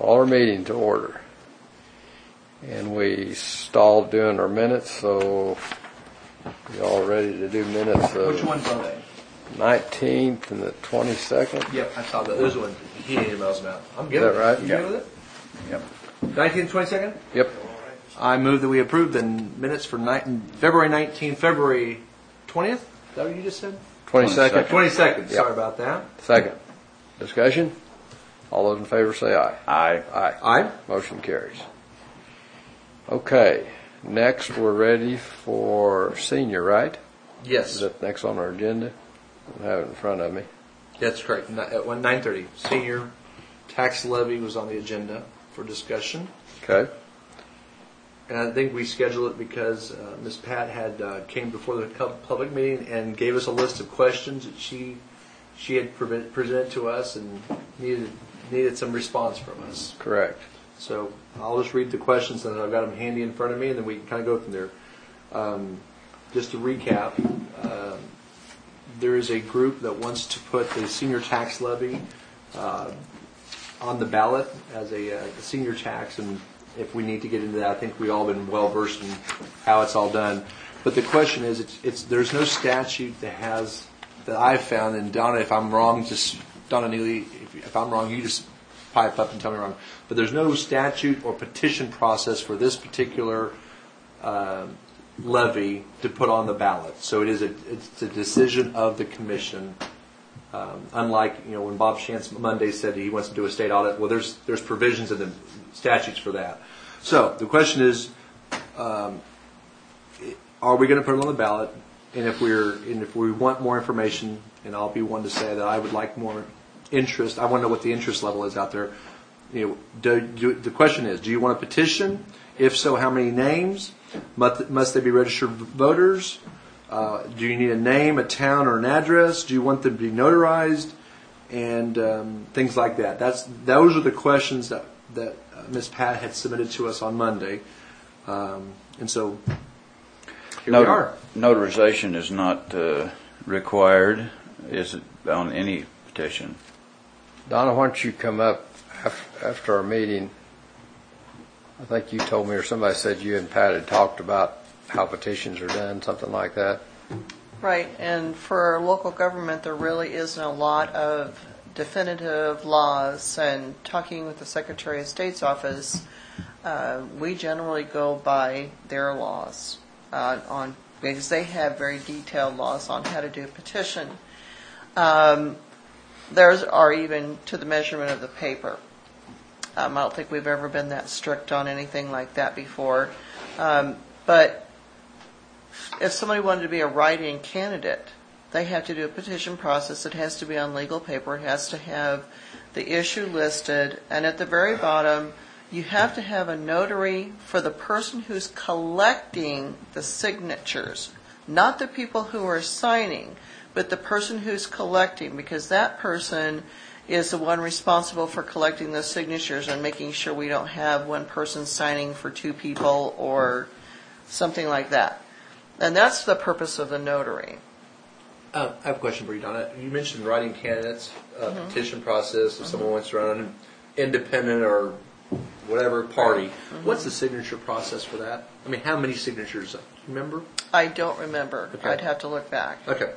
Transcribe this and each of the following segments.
Call our meeting to order. And we stalled doing our minutes, so we all ready to do minutes of Which ones are they? 19th and the 22nd. Yep, I saw that. Those ones he emails about. I'm good. Is that right? You good with it? Yep. 19th, 22nd? Yep. I move that we approve the minutes for February 19th, February 20th? Is that what you just said? 22nd. 22nd. Yep. Sorry about that. Second. Discussion? All those in favor say aye. Aye. Aye. Aye. Motion carries. Okay. Next, we're ready for senior, right? Yes. Is that next on our agenda? I have it in front of me. That's correct. At 9:30, senior tax levy was on the agenda for discussion. Okay. And I think we scheduled it because Ms. Pat had came before the public meeting and gave us a list of questions that she had presented to us and needed some response from us. Correct. So I'll just read the questions and I've got them handy in front of me and then we can kind of go from there. Just to recap, there is a group that wants to put the senior tax levy on the ballot as a senior tax, and if we need to get into that, I think we've all been well versed in how it's all done. But the question is, there's no statute that I've found, and Donna, if I'm wrong, Donna Neely, if I'm wrong, you just pipe up and tell me wrong. But there's no statute or petition process for this particular levy to put on the ballot. So it's a decision of the commission. Unlike when Bob Shantz Monday said he wants to do a state audit, well, there's provisions in the statutes for that. So the question is, are we going to put it on the ballot? And if we want more information, and I'll be one to say that I would like more interest. I want to know what the interest level is out there. The question is, do you want a petition? If so, how many names? Must they be registered voters? Do you need a name, a town, or an address? Do you want them to be notarized? And things like that. Those are the questions that Ms. Pat had submitted to us on Monday. And so here we are. Notarization is not required, is it, on any petition? Donna, why don't you come up after our meeting? I think you told me, or somebody said you and Pat had talked about how petitions are done, something like that. Right, and for local government, there really isn't a lot of definitive laws. And talking with the Secretary of State's office, we generally go by their laws because they have very detailed laws on how to do a petition. Theirs are even to the measurement of the paper. I don't think we've ever been that strict on anything like that before. But if somebody wanted to be a write-in candidate, they have to do a petition process. It has to be on legal paper. It has to have the issue listed. And at the very bottom, you have to have a notary for the person who's collecting the signatures. Not the people who are signing, but the person who's collecting, because that person is the one responsible for collecting those signatures and making sure we don't have one person signing for two people or something like that. And that's the purpose of the notary. I have a question for you, Donna. You mentioned writing candidates, petition process, if someone wants to run an independent or whatever party. What's the signature process for that? I mean, how many signatures? Do you remember? I don't remember. Okay. I'd have to look back. Okay.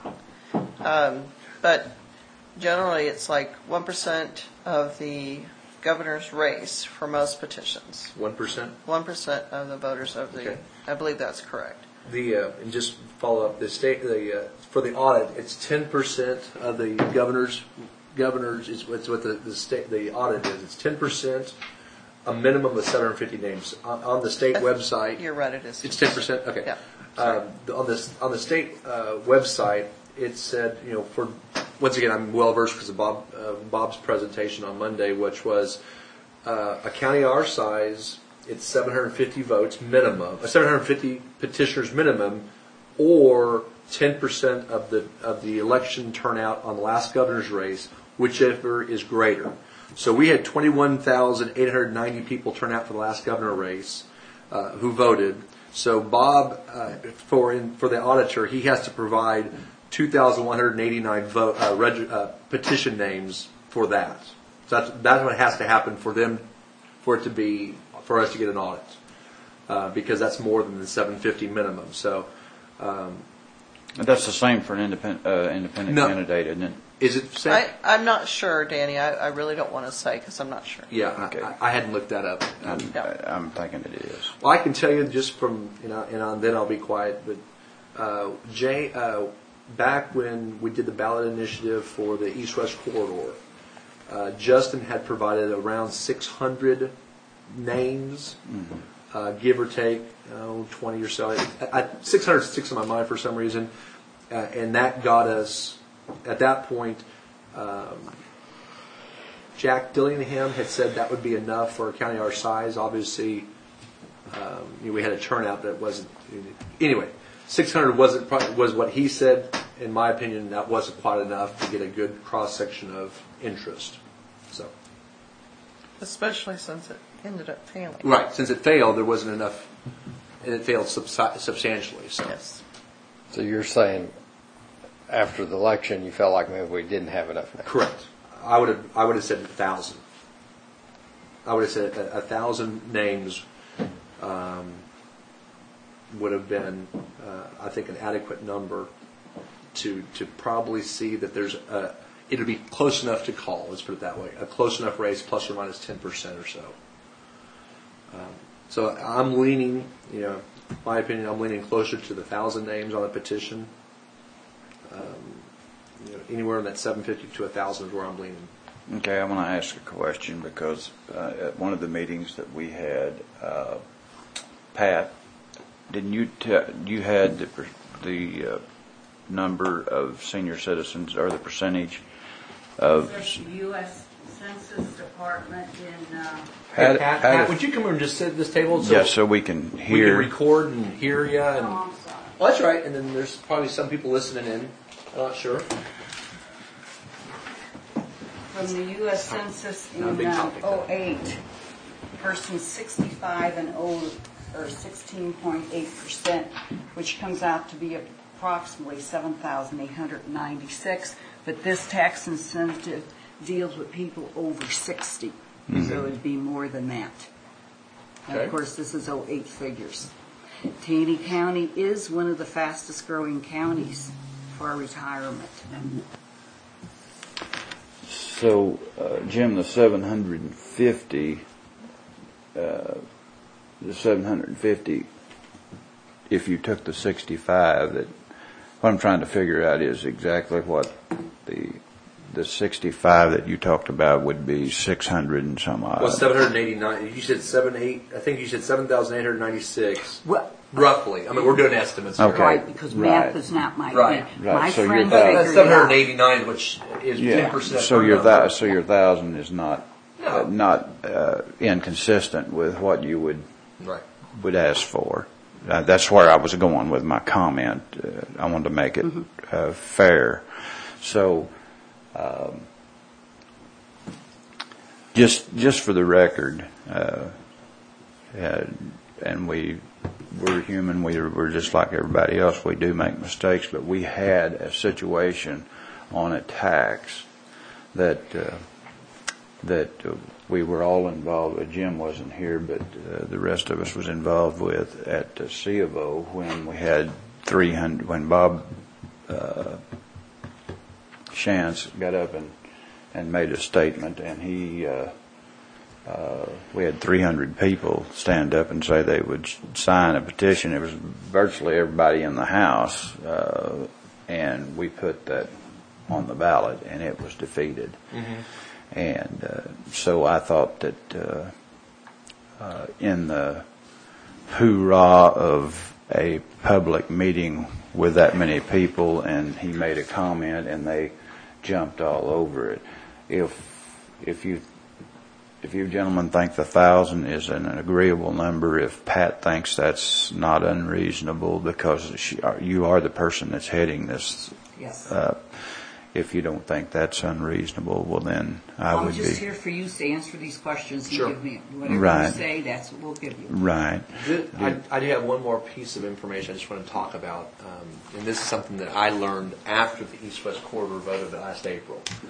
But generally, it's like 1% of the governor's race for most petitions. 1%? 1% of the voters of the. Okay. I believe that's correct. And just follow up the state. For the audit, it's 10% of the governors. Is what the audit is. It's 10%. A minimum of 750 names on the state website. You're right. It is. It's 10%. Okay. Yeah. On the state website, it said, for once again, I'm well versed because of Bob's presentation on Monday, which was a county our size. It's 750 votes minimum, 750 petitioners minimum, or 10% of the election turnout on the last governor's race, whichever is greater. So we had 21,890 people turn out for the last governor race who voted. So Bob, for the auditor, he has to provide 2,189 petition names for that. So that's what has to happen for us to get an audit, because that's more than the 750 minimum. So, That's the same for an independent No. candidate, isn't it? is it same? I'm not sure, Danny. I really don't want to say because I'm not sure. Yeah, Okay. I hadn't looked that up. I'm thinking it is. Well, I can tell you just from, then I'll be quiet, but Jay, back when we did the ballot initiative for the East-West corridor, Justin had provided around 600 names, give or take, 20 or so. 600 sticks in my mind for some reason, and that got us, at that point, Jack Dillingham had said that would be enough for a county our size. Obviously, we had a turnout that wasn't. Anyway, 600 was what he said. In my opinion, that wasn't quite enough to get a good cross section of interest. So, Especially since it ended up failing. right, since it failed, there wasn't enough, and it failed substantially. So, Yes. So you're saying after the election, you felt like maybe we didn't have enough names? correct. I would have said 1,000. I would have said 1,000 names would have been, I think, an adequate number to probably see that there's it'll be close enough to call. Let's put it that way. A close enough race, plus or minus 10% or so. So I'm leaning, my opinion, I'm leaning closer to the 1,000 names on a petition. Anywhere in that 750 to 1,000 is where I'm leaning. Okay, I want to ask a question because at one of the meetings that we had, Pat, didn't you had the number of senior citizens or the percentage of? There's the U.S. Census Department in. Hey, Pat, would you come over and just sit at this table? Yes, so we can we hear. can record and hear you. And, Oh, I'm sorry. well, that's right. And then there's probably some people listening in. I'm not sure. From the U.S. Census Not a in big topic, though. 08, persons 65 and older are 16.8%, which comes out to be approximately 7,896. But this tax incentive deals with people over 60, so it'd be more than that. And Okay. of course, this is 08 figures. Taney County is one of the fastest growing counties for retirement. So, Jim, the 750, if you took the 65, that what I'm trying to figure out is exactly what the 65 that you talked about would be 600 and some odd. Well, 789. You said 7,800. I think you said 7,896. Well, Roughly. I mean, we're doing estimates here. Okay. right, because math Right. is not my Right. thing. Right, My so friend you're figured That's it out. 789, which is 10%. So your number. so your 1,000 is not No. not inconsistent with what you Right. would ask for. That's where I was going with my comment. I wanted to make it fair. So, just for the record, and we're human. We're just like everybody else. We do make mistakes, but we had a situation on a tax that we were all involved with. Jim wasn't here, but the rest of us was involved with at C of O when we had 300. When Bob Shantz got up and made a statement, and we had 300 people stand up and say they would sign a petition. It was virtually everybody in the House, and we put that on the ballot, and it was defeated. And so I thought that in the hoorah of a public meeting with that many people, and he made a comment, and they jumped all over it. If you gentlemen think the 1,000 is an agreeable number, if Pat thinks that's not unreasonable, because you are the person that's heading this. Yes. If you don't think that's unreasonable, well then I I'm would just be. here for you to answer these questions and Sure. give me whatever Right. you say. That's what we'll give you. Right. I do have one more piece of information I just want to talk about, and this is something that I learned after the East-West corridor voted last April.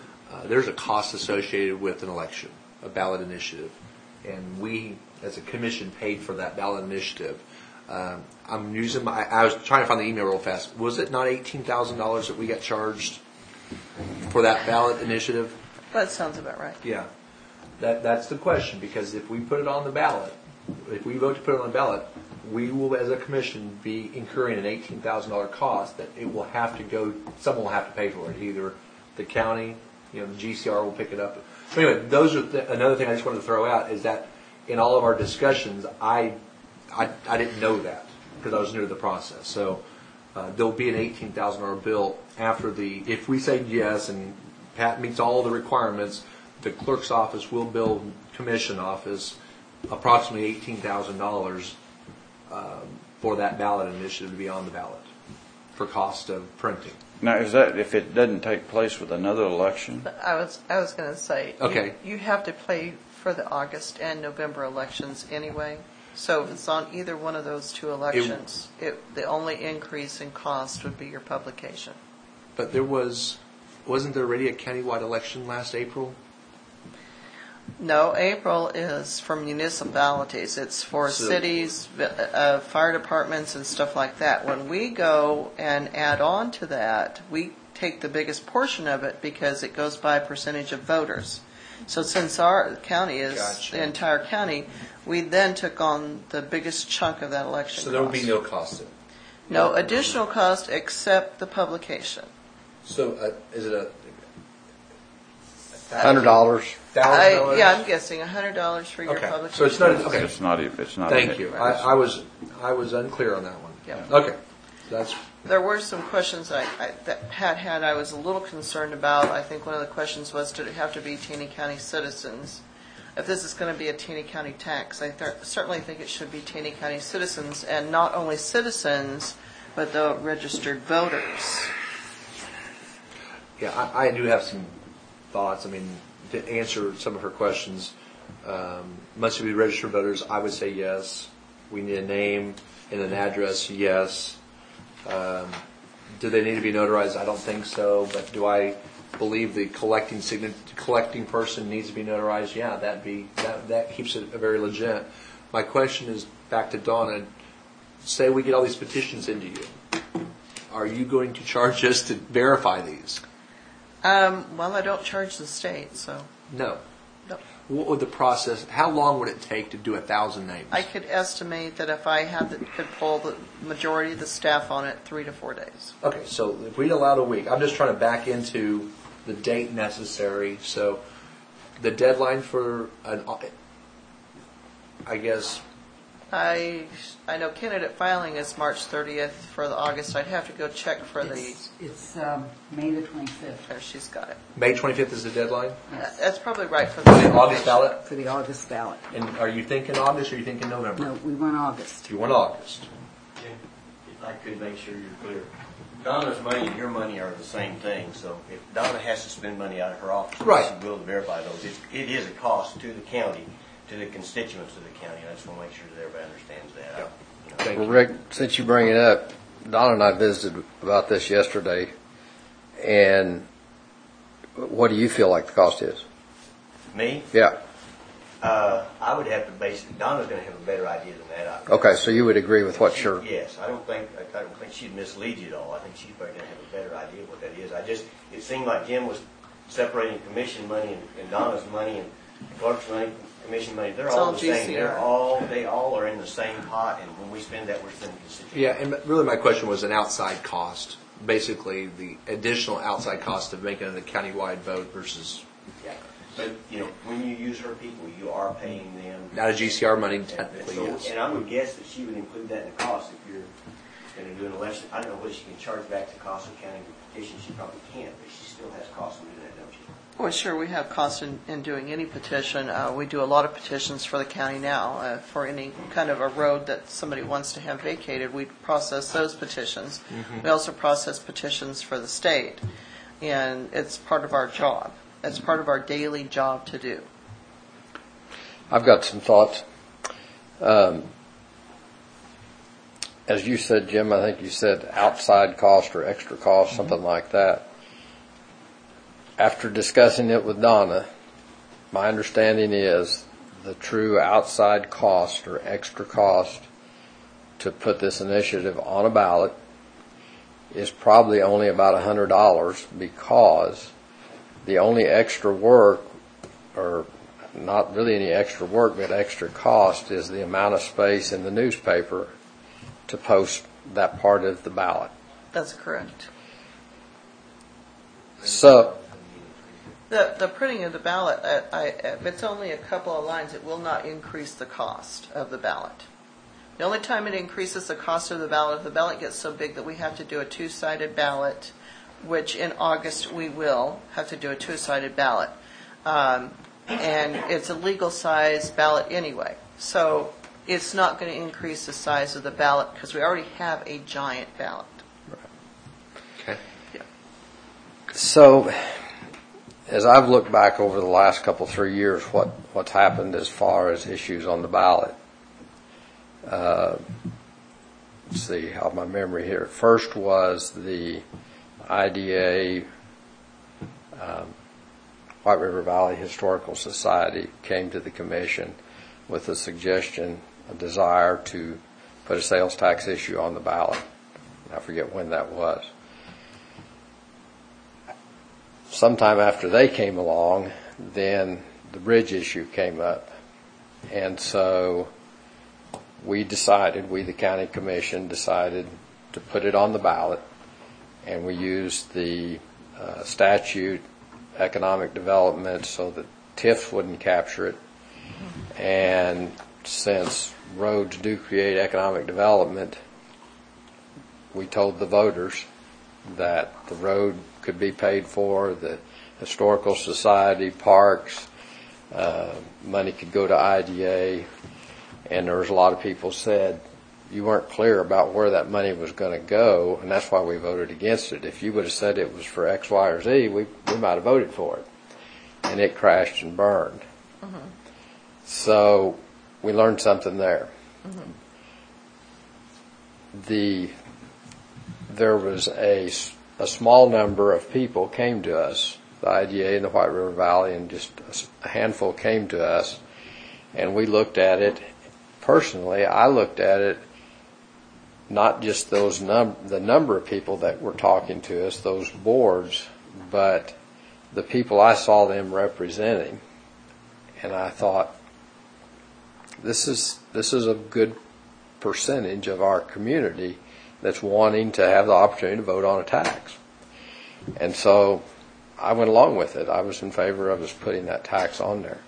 there's a cost associated with an election, a ballot initiative, and we, as a commission, paid for that ballot initiative. I'm using I was trying to find the email real fast. Was it not $18,000 that we got charged for that ballot initiative? That sounds about right. Yeah. That's the question, because if we put it on the ballot, if we vote to put it on the ballot, we will, as a commission, be incurring an $18,000 cost that it will have to go, someone will have to pay for it. Either the county, the GCR will pick it up. So anyway, those are another thing I just wanted to throw out is that in all of our discussions, I didn't know that because I was new to the process. So there'll be an $18,000 bill after if we say yes and Pat meets all the requirements, the clerk's office will bill commission office approximately $18,000 for that ballot initiative to be on the ballot for cost of printing. Now, is that if it doesn't take place with another election? I was going to say, Okay. you have to pay for the August and November elections anyway. So if it's on either one of those two elections, the only increase in cost would be your publication. But wasn't there already a countywide election last April? No, April is for municipalities. It's for cities, fire departments, and stuff like that. When we go and add on to that, we take the biggest portion of it because it goes by percentage of voters. So since our county is Gotcha. the entire county, we then took on the biggest chunk of that election. So there will be cost. no cost in it. No additional cost except the publication. So is it $100. $1,000? Yeah, I'm guessing $100 for your Okay. publication. So it's not okay. It's not. It's not. Thank you. I was unclear on that one. Yeah. Okay. That's There were some questions that Pat had I was a little concerned about. I think one of the questions was, did it have to be Taney County citizens? If this is going to be a Taney County tax, I certainly think it should be Taney County citizens, and not only citizens, but the registered voters. yeah. I do have some thoughts. I mean, to answer some of her questions, must it be registered voters? I would say yes. We need a name and an address. Yes. Do they need to be notarized? I don't think so. But do I believe the collecting person needs to be notarized? Yeah, that keeps it very legit. My question is back to Donna. Say we get all these petitions into you. Are you going to charge us to verify these? Well, I don't charge the state, so No. no. What would the process? How long would it take to do 1,000 names? I could estimate that if I could pull the majority of the staff on it, 3 to 4 days. Okay, so if we allowed a week, I'm just trying to back into the date necessary. So the deadline for I guess. I know candidate filing is March 30th for the August. I'd have to go check for It's May the 25th There, she's got it. May 25th is the deadline That's probably right for for the the August ballot. for the August ballot. And are you thinking August or are you thinking November? No, we want August. You want August. If I could make sure you're clear. Donna's money and your money are the same thing, so if Donna has to spend money out of her office, Right. she will verify those. It is a cost to the county, to the constituents of the county. I just want to make sure that everybody understands that. Thank Well, you. Rick, since you bring it up, Donna and I visited about this yesterday, and what do you feel like the cost is? Me, Yeah. I would have to base it. Donna's going to have a better idea than that. Okay, so you would agree with what you're... Yes, I don't think she'd mislead you at all. I think she's probably going to have a better idea of what that is. It seemed like Jim was separating commission money and Donna's money and clerk's money, commission money. They're It's all all the same. GCR. They all are in the same pot, and when we spend that, we're spending constituents. Yeah, and really my question was an outside cost. Basically, the additional outside cost of making it a countywide vote versus Yeah. But, when you use her people, you are paying them. not a GCR money, And technically, so- yes. And I would guess that she would include that in the cost if you're going to do an election. I don't know whether she can charge back the cost of county petition. She probably can't, but she still has costs in doing that, don't you? Well, sure, we have costs in doing any petition. We do a lot of petitions for the county now. For any kind of a road that somebody wants to have vacated, we process those petitions. We also process petitions for the state, and it's part of our job. It's part of our daily job to do. I've got some thoughts. As you said, Jim, I think you said outside cost or extra cost, something like that. after discussing it with Donna, my understanding is the true outside cost or extra cost to put this initiative on a ballot is probably only about $100, because the only extra work, or not really any extra work, but extra cost, is the amount of space in the newspaper to post that part of the ballot. That's correct. So, The printing of the ballot, if it's only a couple of lines, it will not increase the cost of the ballot. The only time it increases the cost of the ballot, if the ballot gets so big that we have to do a two-sided ballot, which in August we will have to do a two-sided ballot. And it's a legal size ballot anyway. So it's not going to increase the size of the ballot because we already have a giant ballot. Okay. So, as I've looked back over the last couple, 3 years, what's happened as far as issues on the ballot. Let's see how my memory here. First was the IDA, White River Valley Historical Society came to the commission with a suggestion, a desire to put a sales tax issue on the ballot. I forget when that was. Sometime after they came along, then the bridge issue came up. And so we the county commission decided to put it on the ballot, and we used the statute, economic development, so that TIFs wouldn't capture it. And since roads do create economic development, we told the voters that the road could be paid for, the historical society, parks, money could go to IDA, and there was a lot of people said you weren't clear about where that money was going to go, and that's why we voted against it. If you would have said it was for X, Y, or Z, we might have voted for it. And it crashed and burned. Mm-hmm. So we learned something there. Mm-hmm. There was a small number of people came to us, the IDA in the White River Valley, and just a handful came to us, and we looked at it. Personally, I looked at it, not just the number of people that were talking to us, those boards, but the people I saw them representing. And I thought, this is a good percentage of our community that's wanting to have the opportunity to vote on a tax. And so I went along with it. I was in favor of us putting that tax on there.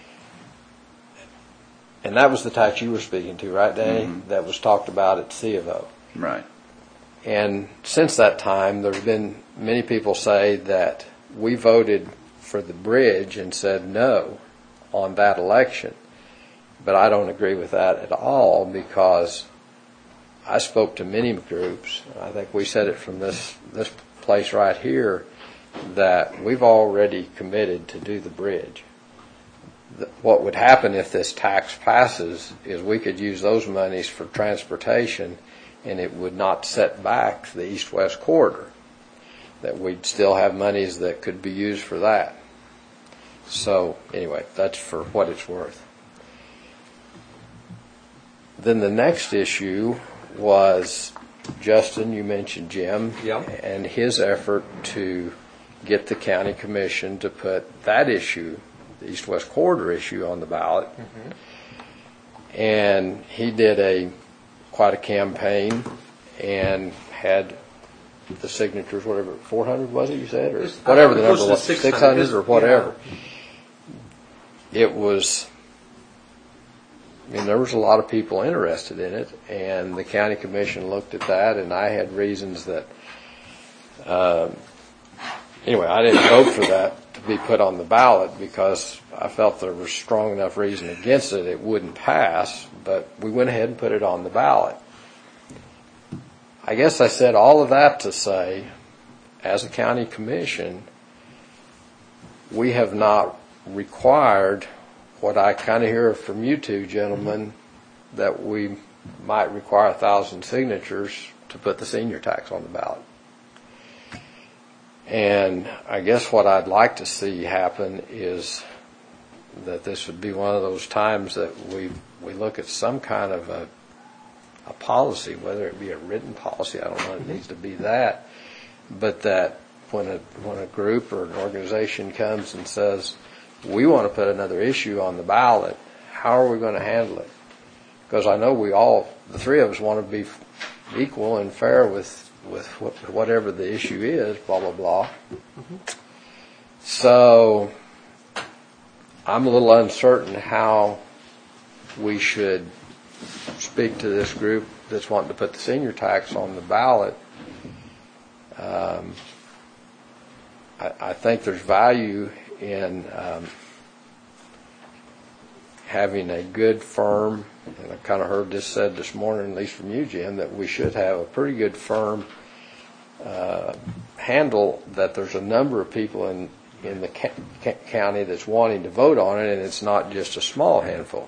And that was the tax you were speaking to, right, Danny? Mm-hmm. That was talked about at C of O. Right. And since that time, there have been many people say that we voted for the bridge and said no on that election. But I don't agree with that at all, because I spoke to many groups. I think we said it from this place right here, that we've already committed to do the bridge. What would happen if this tax passes is we could use those monies for transportation, and it would not set back the east-west corridor. That we'd still have monies that could be used for that. So anyway, that's for what it's worth. Then the next issue was, Justin, you mentioned Jim, Yep. and his effort to get the county commission to put that issue, the east-west corridor issue, on the ballot. Mm-hmm. And he did quite a campaign and had the signatures, whatever, 400 was it, you said? Or whatever the number was, 600 or whatever. Yeah. It was, there was a lot of people interested in it, and the county commission looked at that, and I had reasons that, anyway, I didn't vote for that to be put on the ballot because I felt there was strong enough reason against it, it wouldn't pass, but we went ahead and put it on the ballot. I guess I said all of that to say, as a county commission, we have not required what I kind of hear from you two gentlemen, that we might require 1,000 signatures to put the senior tax on the ballot. And I guess what I'd like to see happen is that this would be one of those times that we look at some kind of a policy, whether it be a written policy, I don't know, it needs to be that, but that when a group or an organization comes and says, we want to put another issue on the ballot, how are we going to handle it? Because I know the three of us want to be equal and fair with whatever the issue is, blah, blah, blah. So I'm a little uncertain how we should speak to this group that's wanting to put the senior tax on the ballot. I think there's value in having a good firm, and I kind of heard this said this morning, at least from you, Jim, that we should have a pretty good firm handle that there's a number of people in the county that's wanting to vote on it, and it's not just a small handful.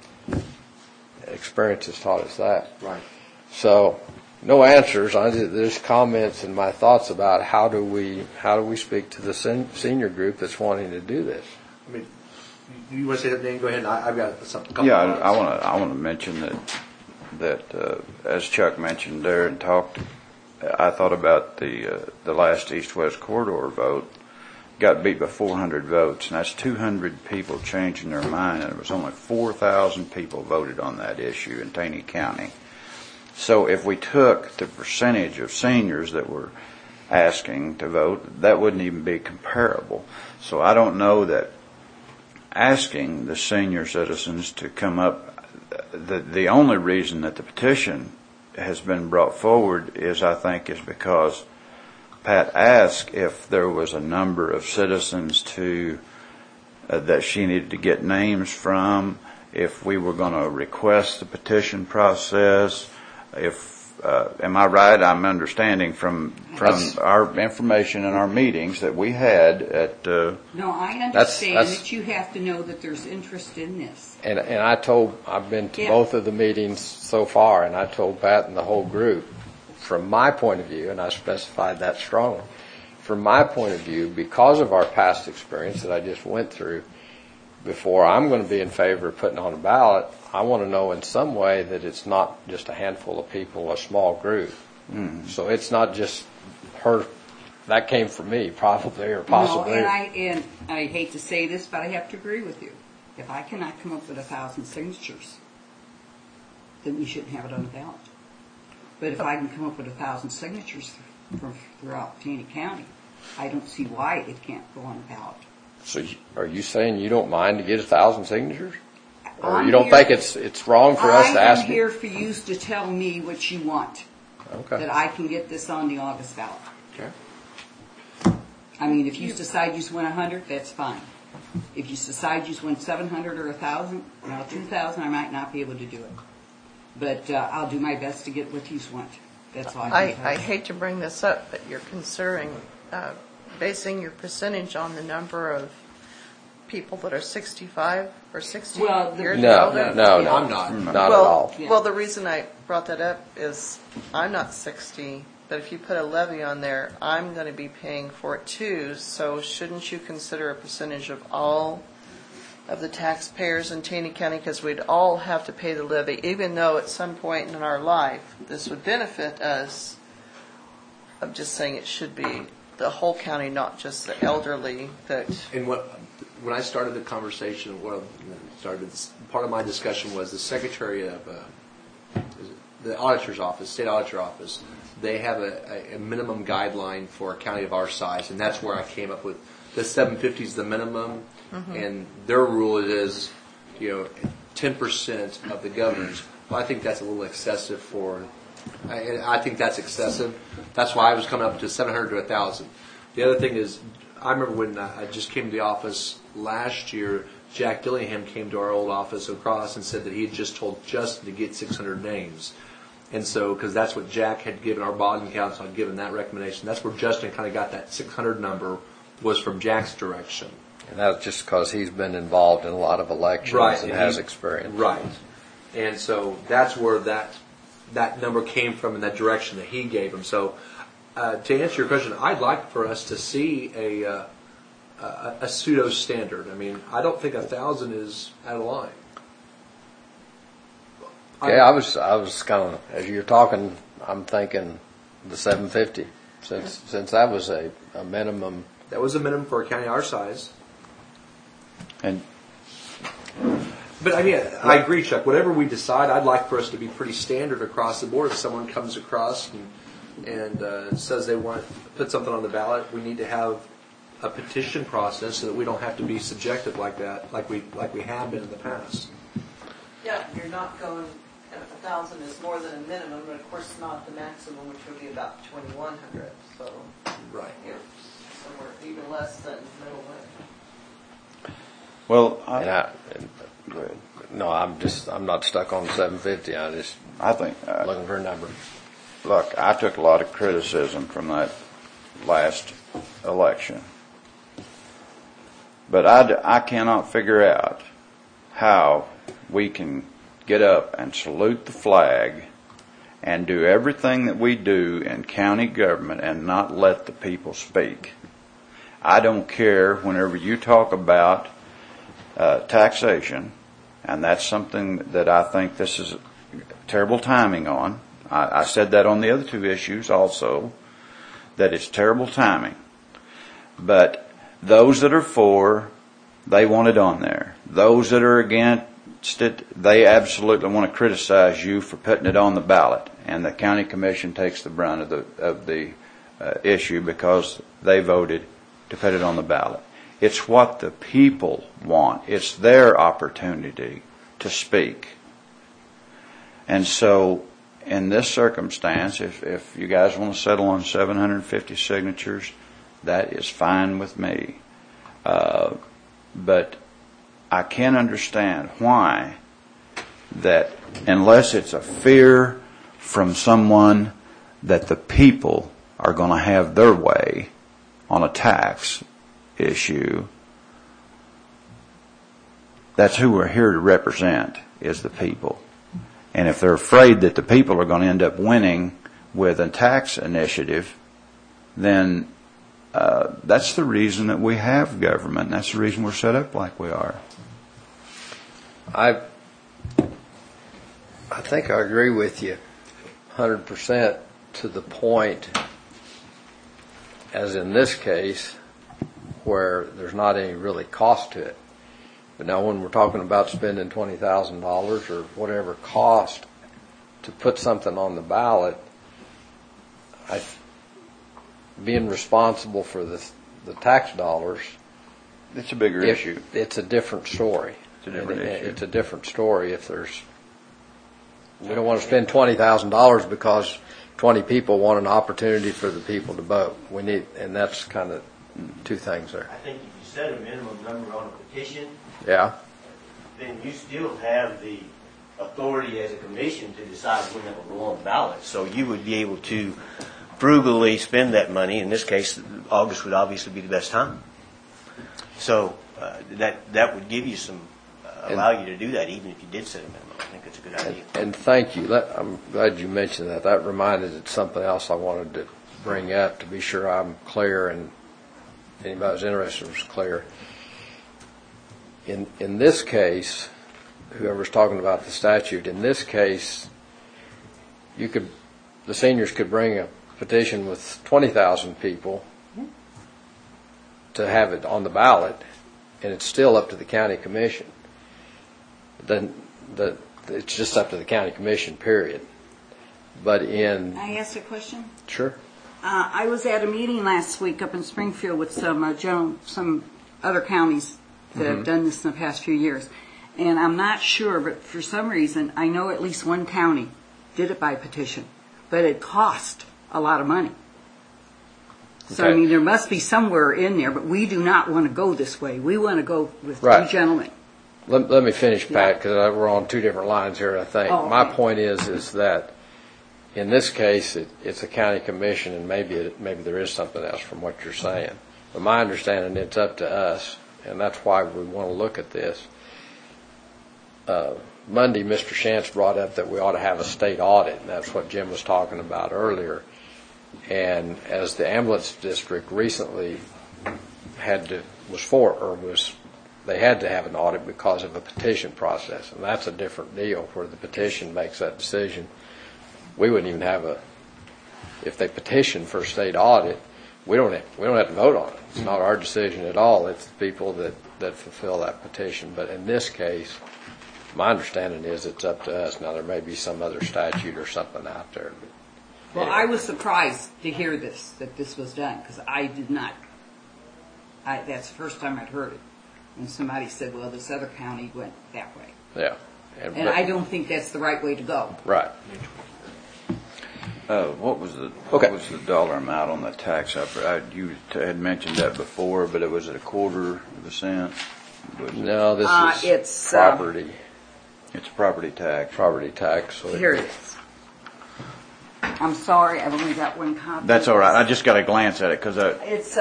Experience has taught us that. Right. So, no answers. There's comments and my thoughts about how do we speak to the senior group that's wanting to do this. I mean, you want to say that, Dan? Go ahead. I've got something. Yeah, I want to mention that as Chuck mentioned there and talked, I thought about the last East-West corridor vote. Got beat by 400 votes, and that's 200 people changing their mind, and it was only 4,000 people voted on that issue in Taney County. So if we took the percentage of seniors that were asking to vote, that wouldn't even be comparable. So I don't know that asking the senior citizens to come up, the only reason that the petition has been brought forward is because Pat asked if there was a number of citizens that she needed to get names from, if we were going to request the petition process. Am I right? I'm understanding from our information in our meetings that we had at. No, I understand that you have to know that there's interest in this. And I've been to both of the meetings so far, and I told Pat and the whole group, from my point of view, and I specified that strongly, from my point of view, because of our past experience that I just went through, before I'm going to be in favor of putting on a ballot, I want to know in some way that it's not just a handful of people, a small group. Mm-hmm. So it's not just her. That came from me, probably, or possibly. No, and I hate to say this, but I have to agree with you. If I cannot come up with 1,000 signatures, then we shouldn't have it on the ballot. But if I can come up with 1,000 signatures from throughout Taney County, I don't see why it can't go on the ballot. So are you saying you don't mind to get 1,000 signatures? Or you don't think it's wrong for us to ask I'm here for you to tell me what you want. Okay. That I can get this on the August ballot. Okay. I mean, if you decide you want 100, that's fine. If you decide you want 700 or 1,000, 2,000, I might not be able to do it. But I'll do my best to get what you want. That's all I can I hate to bring this up, but you're considering basing your percentage on the number of people that are 65 or 60 years No, old? no, I'm not. Not at all. Yeah. Well, the reason I brought that up is I'm not 60, but if you put a levy on there, I'm going to be paying for it too. So shouldn't you consider a percentage of all of the taxpayers in Taney County? Because we'd all have to pay the levy, even though at some point in our life this would benefit us. I'm just saying it should be the whole county, not just the elderly. And when I started the conversation, part of my discussion was the secretary of the auditor's office, state auditor office. They have a minimum guideline for a county of our size, and that's where I came up with the 750 is the minimum, and their rule is 10% of the governors. Well, I think that's a little excessive I think that's excessive. That's why I was coming up to 700 to 1,000. The other thing is, I remember when I just came to the office last year, Jack Dillingham came to our old office across and said that he had just told Justin to get 600 names. And so, because that's what Jack had given our bonding council, had given that recommendation. That's where Justin kind of got that 600 number, was from Jack's direction. And that's just because he's been involved in a lot of elections and has experience. Right. And so that's where that number came from, in that direction that he gave him. So to answer your question, I'd like for us to see a pseudo standard. I mean, I don't think 1,000 is out of line. Okay, I was kind of, as you're talking, I'm thinking the 750, since that was a minimum. That was a minimum for a county our size. And But I mean, I agree, Chuck. Whatever we decide, I'd like for us to be pretty standard across the board. If someone comes across and says they want to put something on the ballot, we need to have a petition process so that we don't have to be subjective like that, like we have been in the past. Yeah, you're not going, 1,000 is more than a minimum, but of course not the maximum, which would be about 2,100. So Right. you're somewhere even less than middle way. well, No, I'm not stuck on 750. I think Looking for a number. look, I took a lot of criticism from that last election, but I cannot figure out how we can get up and salute the flag and do everything that we do in county government and not let the people speak. I don't care whenever you talk about taxation, and that's something that I think this is terrible timing on. I said that on the other two issues also, that it's terrible timing. But those that are for, they want it on there. Those that are against it, they absolutely want to criticize you for putting it on the ballot. And the county commission takes the brunt of the issue because they voted to put it on the ballot. It's what the people want. It's their opportunity to speak. And so, in this circumstance, if you guys want to settle on 750 signatures, that is fine with me. But I can't understand why that, unless it's a fear from someone that the people are going to have their way on a tax issue, that's who we're here to represent, is the people. And if they're afraid that the people are going to end up winning with a tax initiative, then that's the reason that we have government, and that's the reason we're set up like we are. I think I agree with you 100% to the point, as in this case, where there's not any really cost to it. But now when we're talking about spending $20,000 or whatever cost to put something on the ballot, being responsible for the tax dollars, It's a bigger issue. It's a different story. It's a different issue. It's a different story if we don't want to spend $20,000 because 20 people want an opportunity for the people to vote. And that's kind of two things there. I think if you set a minimum number on a petition, Yeah. then you still have the authority as a commission to decide when that will go on the ballot. So you would be able to frugally spend that money. In this case, August would obviously be the best time. So that would give you some, allow you to do that even if you did set a minimum. I think that's a good idea. And thank you. I'm glad you mentioned that. That reminded me of something else I wanted to bring up to be sure I'm clear and anybody who's interested was clear. In this case, whoever's talking about the statute, in this case, the seniors could bring a petition with 20,000 people to have it on the ballot, and it's still up to the county commission. Then it's just up to the county commission, period. But Can I ask a question? Sure. I was at a meeting last week up in Springfield with some other counties that have done this in the past few years. And I'm not sure, but for some reason, I know at least one county did it by petition. But it cost a lot of money. So, Okay. I mean, there must be somewhere in there, but we do not want to go this way. We want to go with Right. two gentlemen. Let me finish, Pat, because we're on two different lines here, I think. Oh, okay. My point is that in this case, it's a county commission, and maybe there is something else from what you're saying. But my understanding, it's up to us, and that's why we want to look at this. Monday, Mr. Shantz brought up that we ought to have a state audit, and that's what Jim was talking about earlier. And as the ambulance district recently they had to have an audit because of a petition process, and that's a different deal where the petition makes that decision. We wouldn't even have if they petition for a state audit, we don't have to vote on it. It's not our decision at all. It's the people that fulfill that petition. But in this case, my understanding is it's up to us. Now, there may be some other statute or something out there. Well, I was surprised to hear that this was done, because I did not. That's the first time I'd heard it. And somebody said, well, this other county went that way. Yeah. And I don't think that's the right way to go. Right. What was the dollar amount on the tax upper? You had mentioned that before, but it was at 1/4%. No, this is it's property. It's property tax. Property tax. So Here it is. I'm sorry, I've only got one copy. That's all right. I just got a glance at it because It's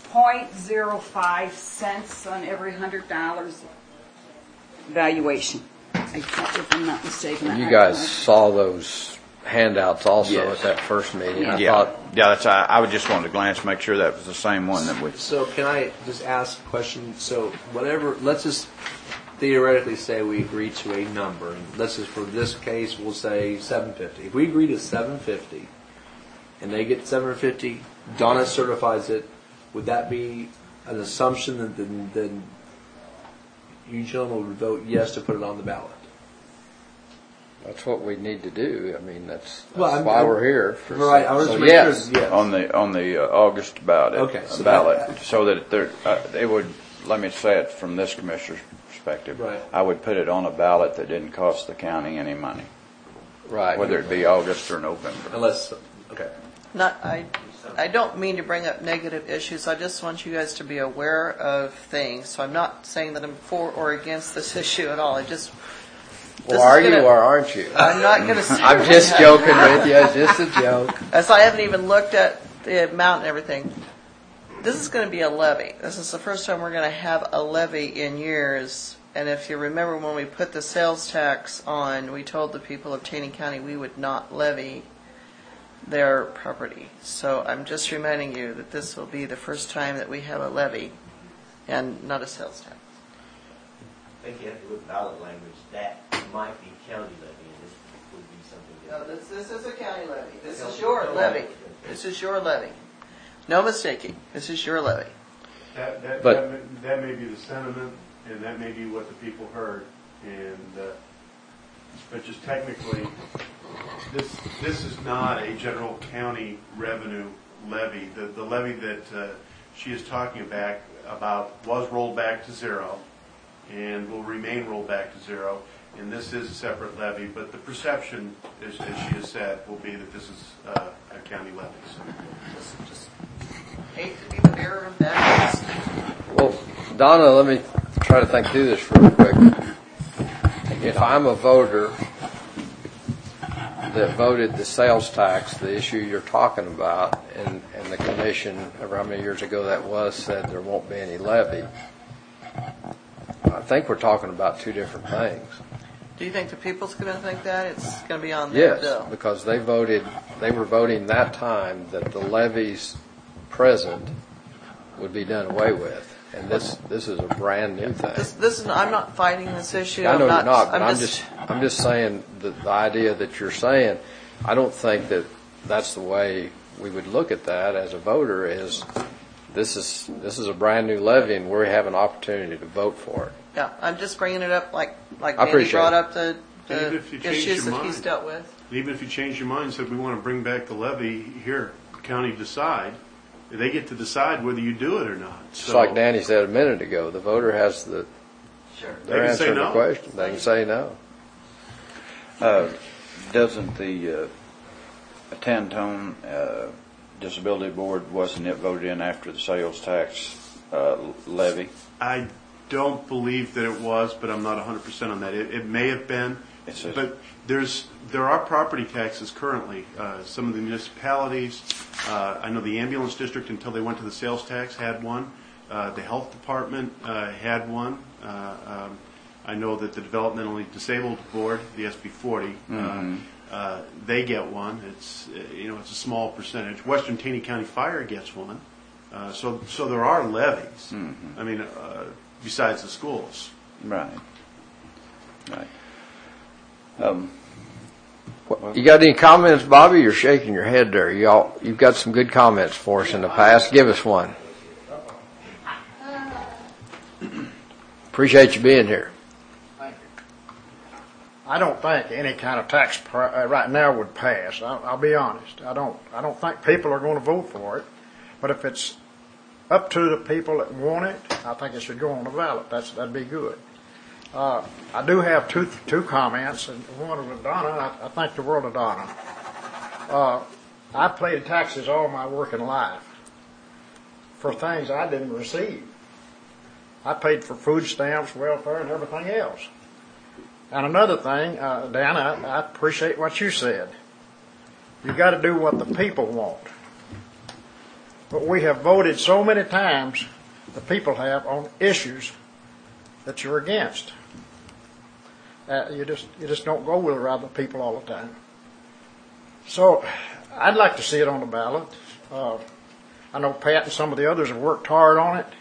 0.05 cents on every $100 valuation. If I'm not mistaken. you guys saw those handouts also at that first meeting. Yeah. I would just wanted to glance, make sure that was the same one that we. So can I just ask a question? So let's just theoretically say we agree to a number. And let's just, for this case, we'll say $750. If we agree to $750 and they get $750, Donna certifies it, would that be an assumption that then you gentlemen would vote yes to put it on the ballot? That's what we need to do. I mean, that's Well, why we're here. Right. I was So just yes. making sure, yes. On the August ballot. Okay, so ballot, so that they would. Let me say it from this commissioner's perspective. Right. I would put it on a ballot that didn't cost the county any money, Right. whether it be August or November. Unless, okay. I don't mean to bring up negative issues. I just want you guys to be aware of things. So I'm not saying that I'm for or against this issue at all. Well, are you or aren't you? I'm not going to say. I'm just joking with you. It's just a joke. As I haven't even looked at the amount and everything. This is going to be a levy. This is the first time we're going to have a levy in years. And if you remember when we put the sales tax on, we told the people of Taney County we would not levy their property. So I'm just reminding you that this will be the first time that we have a levy and not a sales tax. I think you have to look at ballot language. That might be county levy, and this would be something No, different. this is a county levy. This is your levy. This is your levy. No mistaking. This is your levy. That may be the sentiment, and that may be what the people heard. But just technically, this is not a general county revenue levy. The levy that she is talking about was rolled back to zero, and will remain rolled back to zero. And this is a separate levy, but the perception, as she has said, will be that this is a county levy. So. Just hate to be the bearer of bad news. Well, Donna, let me try to think through this real quick. If I'm a voter that voted the sales tax, the issue you're talking about, and the commission, however how many years ago that was, said there won't be any levy, I think we're talking about two different things. Do you think the people's going to think that? It's going to be on their Yes, bill. because they were voting that time that the levies present would be done away with. And this is a brand new thing. This is. I'm not fighting this issue. I know I'm you're not, but I'm I'm just saying that the idea that you're saying, I don't think that that's the way we would look at that as a voter. Is this is a brand new levy, and we have an opportunity to vote for it. Yeah, I'm just bringing it up like I Danny appreciate brought it. up the Even if you change issues your that he's mind. dealt with. Even if you change your mind and said we want to bring back the levy, here, county decide. They get to decide whether you do it or not. Just like Danny said a minute ago, the voter has the. Sure. They're They can say answering the no. question. They can say no. Doesn't the Tantone Disability Board, wasn't it voted in after the sales tax levy? I don't believe that it was, but I'm not 100% on that. It may have been, but there are property taxes currently. Some of the municipalities, I know the ambulance district, until they went to the sales tax, had one. The health department had one. I know that the developmentally disabled board, the SB 40, they get one. It's it's a small percentage. Western Taney County Fire gets one. So there are levies. Mm-hmm. I mean, besides the schools. Right. Right. You got any comments, Bobby? You're shaking your head there. You've got some good comments for us in the past. Give us one. Appreciate you being here. Thank you. I don't think any kind of tax right now would pass. I'll be honest. I don't think people are going to vote for it. But if it's up to the people that want it, I think it should go on the ballot. That'd be good. I do have two comments, and one was Donna. I thank the world of Donna. I paid taxes all my working life for things I didn't receive. I paid for food stamps, welfare, and everything else. And another thing, Dan, I appreciate what you said. You got to do what the people want. But we have voted so many times, the people have, on issues that you're against. You just don't go with around the people all the time. So I'd like to see it on the ballot. I know Pat and some of the others have worked hard on it.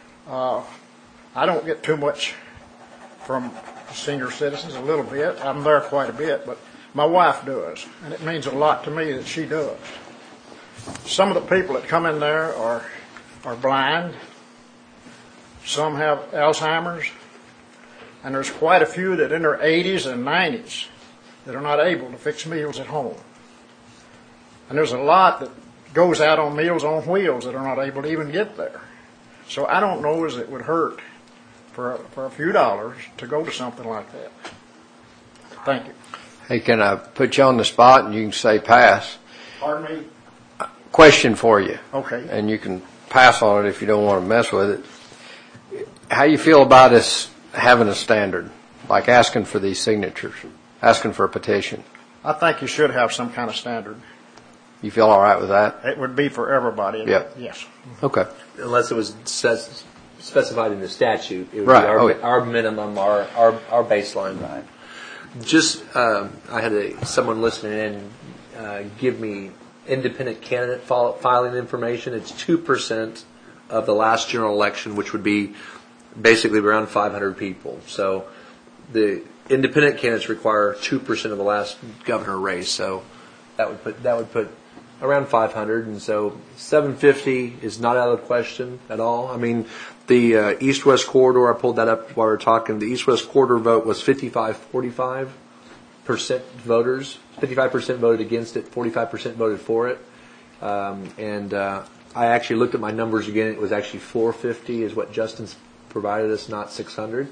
I don't get too much from senior citizens, a little bit. I'm there quite a bit, but my wife does, and it means a lot to me that she does. Some of the people that come in there are blind. Some have Alzheimer's. And there's quite a few that in their 80s and 90s that are not able to fix meals at home. And there's a lot that goes out on Meals on Wheels that are not able to even get there. So I don't know as it would hurt for a few dollars to go to something like that. Thank you. Hey, can I put you on the spot and you can say pass? Pardon me? Question for you. Okay. And you can pass on it if you don't want to mess with it. How you feel about us having a standard, like asking for these signatures, asking for a petition? I think you should have some kind of standard. You feel all right with that? It would be for everybody. Yep. Yes. Okay. Unless it was specified in the statute, it would Right. be our minimum, our baseline. Right. Just, I had someone listening in give me independent candidate filing information. It's 2% of the last general election, which would be basically around 500 people. So the independent candidates require 2% of the last governor race. So that would put around 500, and so 750 is not out of the question at all. I mean, the East-West corridor, I pulled that up while we were talking. The East-West corridor vote was 45% voters. 55% voted against it, 45% voted for it. And I actually looked at my numbers again. It was actually 450 is what Justin's provided us, not 600.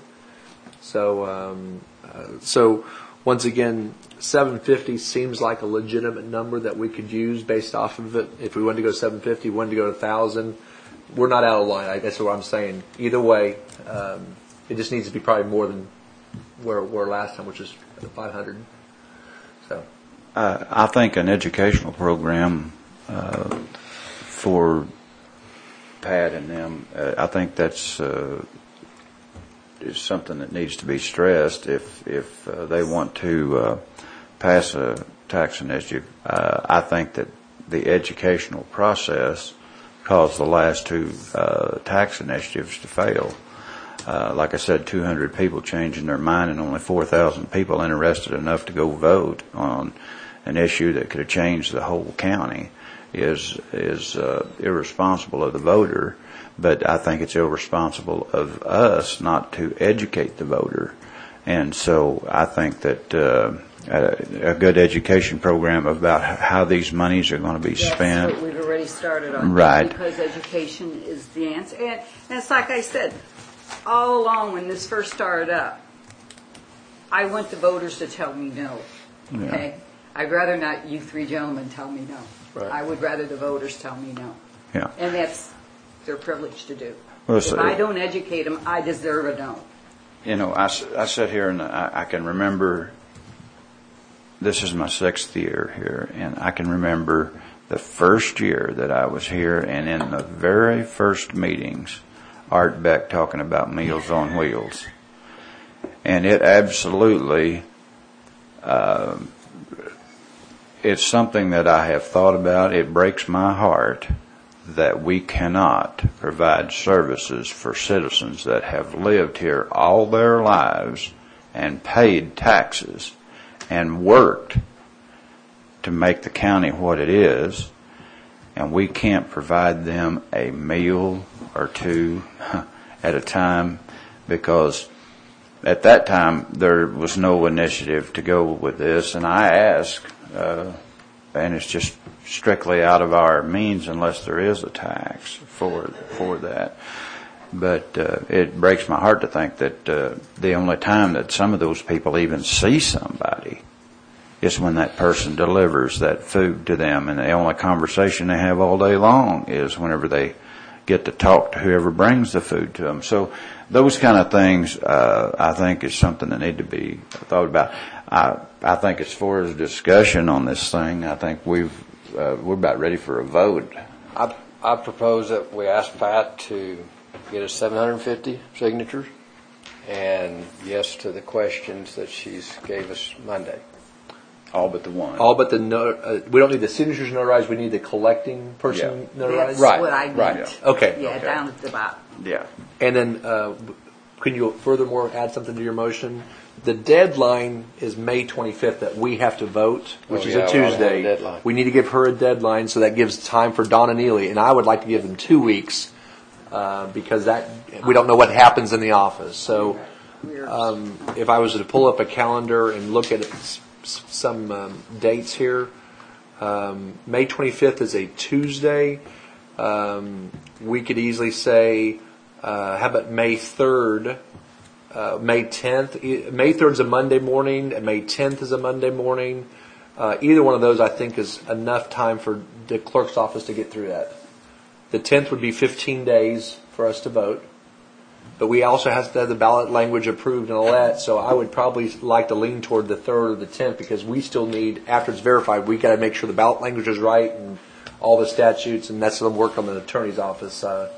So once again, 750 seems like a legitimate number that we could use based off of it. If we wanted to go 750, wanted to go to 1,000, we're not out of line. I guess what I'm saying. Either way, it just needs to be probably more than where we were last time, which is 500. So I think an educational program for Pat and them, I think that's is something that needs to be stressed if they want to pass a tax initiative. I think that the educational process caused the last two tax initiatives to fail. Like I said, 200 people changing their mind and only 4,000 people interested enough to go vote on an issue that could have changed the whole county is irresponsible of the voter. But I think it's irresponsible of us not to educate the voter. And so I think that a good education program about how these monies are going to be spent. That's what we've already started on. Right. Because education is the answer. And it's like I said, all along when this first started up, I want the voters to tell me no. Okay? Yeah. I'd rather not you three gentlemen tell me no. Right. I would rather the voters tell me no. Yeah. And that's their privilege to do. Well, if I don't educate them, I deserve a no. You know, I sit here and I can remember, this is my 6th year here, and I can remember the first year that I was here, and in the very first meetings, Art Beck talking about Meals on Wheels. And it absolutely it's something that I have thought about. It breaks my heart that we cannot provide services for citizens that have lived here all their lives and paid taxes and worked to make the county what it is, and we can't provide them a meal or two at a time, because at that time there was no initiative to go with this, and I asked, and it's just strictly out of our means unless there is a tax for that. But it breaks my heart to think that the only time that some of those people even see somebody is when that person delivers that food to them, and the only conversation they have all day long is whenever they get to talk to whoever brings the food to them. So those kind of things, I think, is something that need to be thought about. I think as far as discussion on this thing, I think we're about ready for a vote. I propose that we ask Pat to get us 750 signatures and yes to the questions that she's gave us Monday. All but the one. All but we don't need the signatures notarized. We need the collecting person notarized. That's Right, what I meant. right. Okay. Yeah, okay. down at the bottom. Yeah. And then, can you furthermore add something to your motion? The deadline is May 25th that we have to vote, which is yeah, a we ought to have a Tuesday. deadline. We need to give her a deadline, so that gives time for Don and Neely. And I would like to give them 2 weeks because we don't know what happens in the office. So if I was to pull up a calendar and look at some dates here, May 25th is a Tuesday. We could easily say, how about May 3rd? May 10th. May 3rd is a Monday morning, and May 10th is a Monday morning. Either one of those, I think, is enough time for the clerk's office to get through that. The 10th would be 15 days for us to vote. But we also have to have the ballot language approved and all that, so I would probably like to lean toward the 3rd or the 10th, because we still need, after it's verified, we got to make sure the ballot language is right and all the statutes, and that's some work on the attorney's office.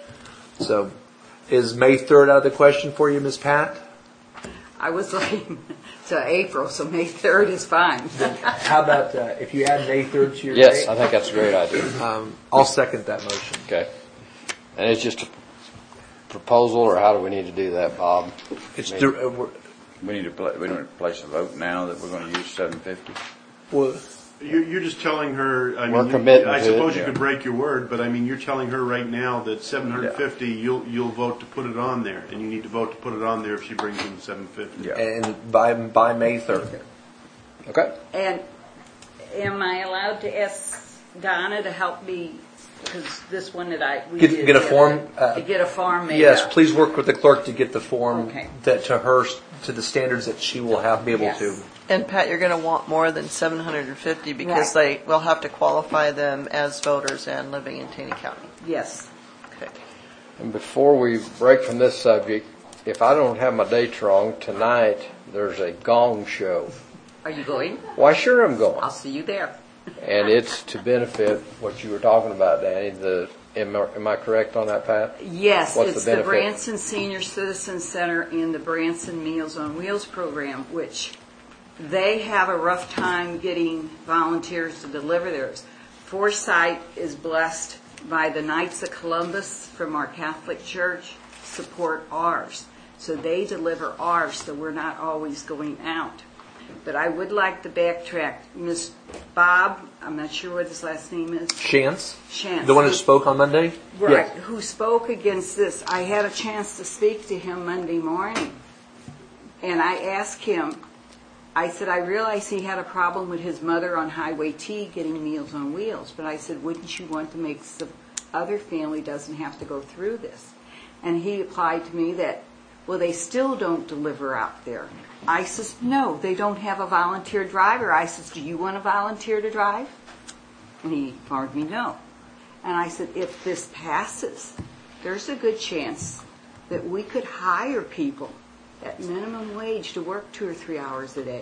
So is May 3rd out of the question for you, Ms. Pat? I was looking to April, so May 3rd is fine. How about if you add May 3rd to your Yes, date? I think that's a great idea. I'll second that motion. Okay. And it's just a proposal, or how do we need to do that, Bob? It's We need to place a vote now that we're going to use 750. well, You're just telling her, We're committing I to suppose it. you could break your word, but I mean, you're telling her right now that 750, you'll vote to put it on there, and you need to vote to put it on there if she brings in 750. Yeah. and by May 3rd. Okay. And am I allowed to ask Donna to help me, because this one that we Get did a form? to get a form made Yes, up. please work with the clerk to get the form Okay. that to the standards that she will be able Yes. to. And Pat, you're going to want more than 750 because Right. they will have to qualify them as voters and living in Taney County. Yes. Okay. And before we break from this subject, if I don't have my dates wrong, tonight there's a gong show. Are you going? Why, sure I'm going. I'll see you there. And it's to benefit what you were talking about, Danny. Am I correct on that, Pat? Yes, What's it's the the benefit? Branson Senior Citizen Center in the Branson Meals on Wheels program, which they have a rough time getting volunteers to deliver theirs. Foresight is blessed by the Knights of Columbus from our Catholic Church support ours. So they deliver ours, so we're not always going out. But I would like to backtrack. Miss Bob, I'm not sure what his last name is. Chance? Chance. The one who spoke on Monday? Right, Yes. who spoke against this. I had a chance to speak to him Monday morning. And I asked him, I said, I realized he had a problem with his mother on Highway T getting Meals on Wheels. But I said, wouldn't you want to make some other family doesn't have to go through this? And he replied to me that, well, they still don't deliver out there. I says, no, they don't have a volunteer driver. I says, do you want to volunteer to drive? And he informed me no. And I said, if this passes, there's a good chance that we could hire people at minimum wage to work 2 or 3 hours a day.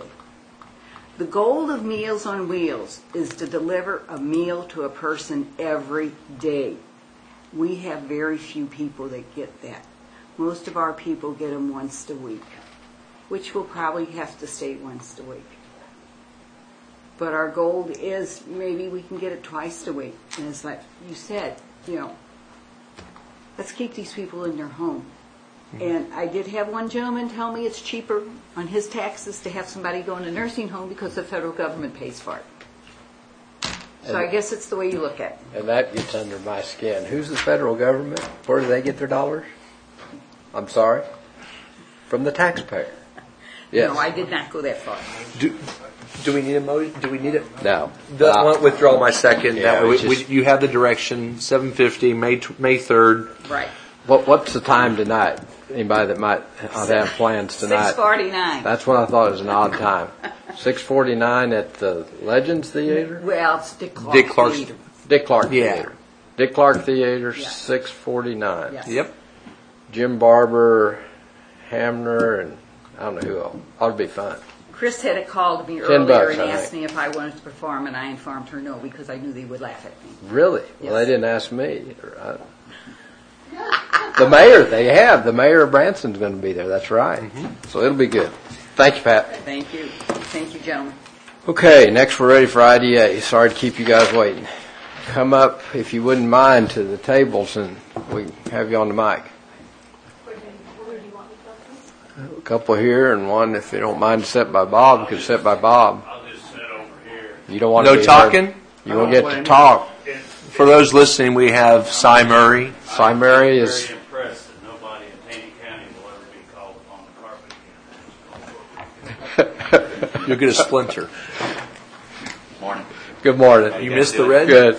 The goal of Meals on Wheels is to deliver a meal to a person every day. We have very few people that get that. Most of our people get them once a week, which will probably have to stay once a week. But our goal is maybe we can get it twice a week. And it's like you said, let's keep these people in their home. And I did have one gentleman tell me it's cheaper on his taxes to have somebody go in a nursing home because the federal government pays for it. So I guess it's the way you look at it. And that gets under my skin. Who's the federal government? Where do they get their dollars? I'm sorry? From the taxpayer. Yes. No, I did not go that far. Do we need a motion? Do we need it? No. I want to withdraw my second. Yeah, That way we just- you have the direction, 7:50, May 3rd. Right. What's the time tonight? Anybody that might not have plans tonight? 6:49. That's what I thought was an odd time. 6:49 at the Legends Theater? Well, it's Dick Clark. Dick Clark's- Theater. Dick Clark Yeah. Theater. Dick Clark Theater, Yeah. 6:49. Yes. Yep. Jim Barber, Hamner, and I don't know who else. Ought to be fun. Chris had called me $10, earlier and I asked think. me if I wanted to perform, and I informed her no because I knew they would laugh at me. Really? Well, they Yes. didn't ask me. The mayor of Branson's going to be there. That's right. So it'll be good. Thank you, Pat. Thank you. Thank you, gentlemen. Okay, next we're ready for IDA. Sorry to keep you guys waiting. Come up, if you wouldn't mind, to the tables and we have you on the mic. A couple here and one, if you don't mind, sit by Bob, could sit by Bob. I'll just sit over here. You don't want to No be talking? You won't get to talk. For those listening, we have Cy Murray. Cy Murray I'm is, very impressed that nobody in Taney County will ever be called upon the carpet again. You'll get a splinter. good morning. You missed the red? Good.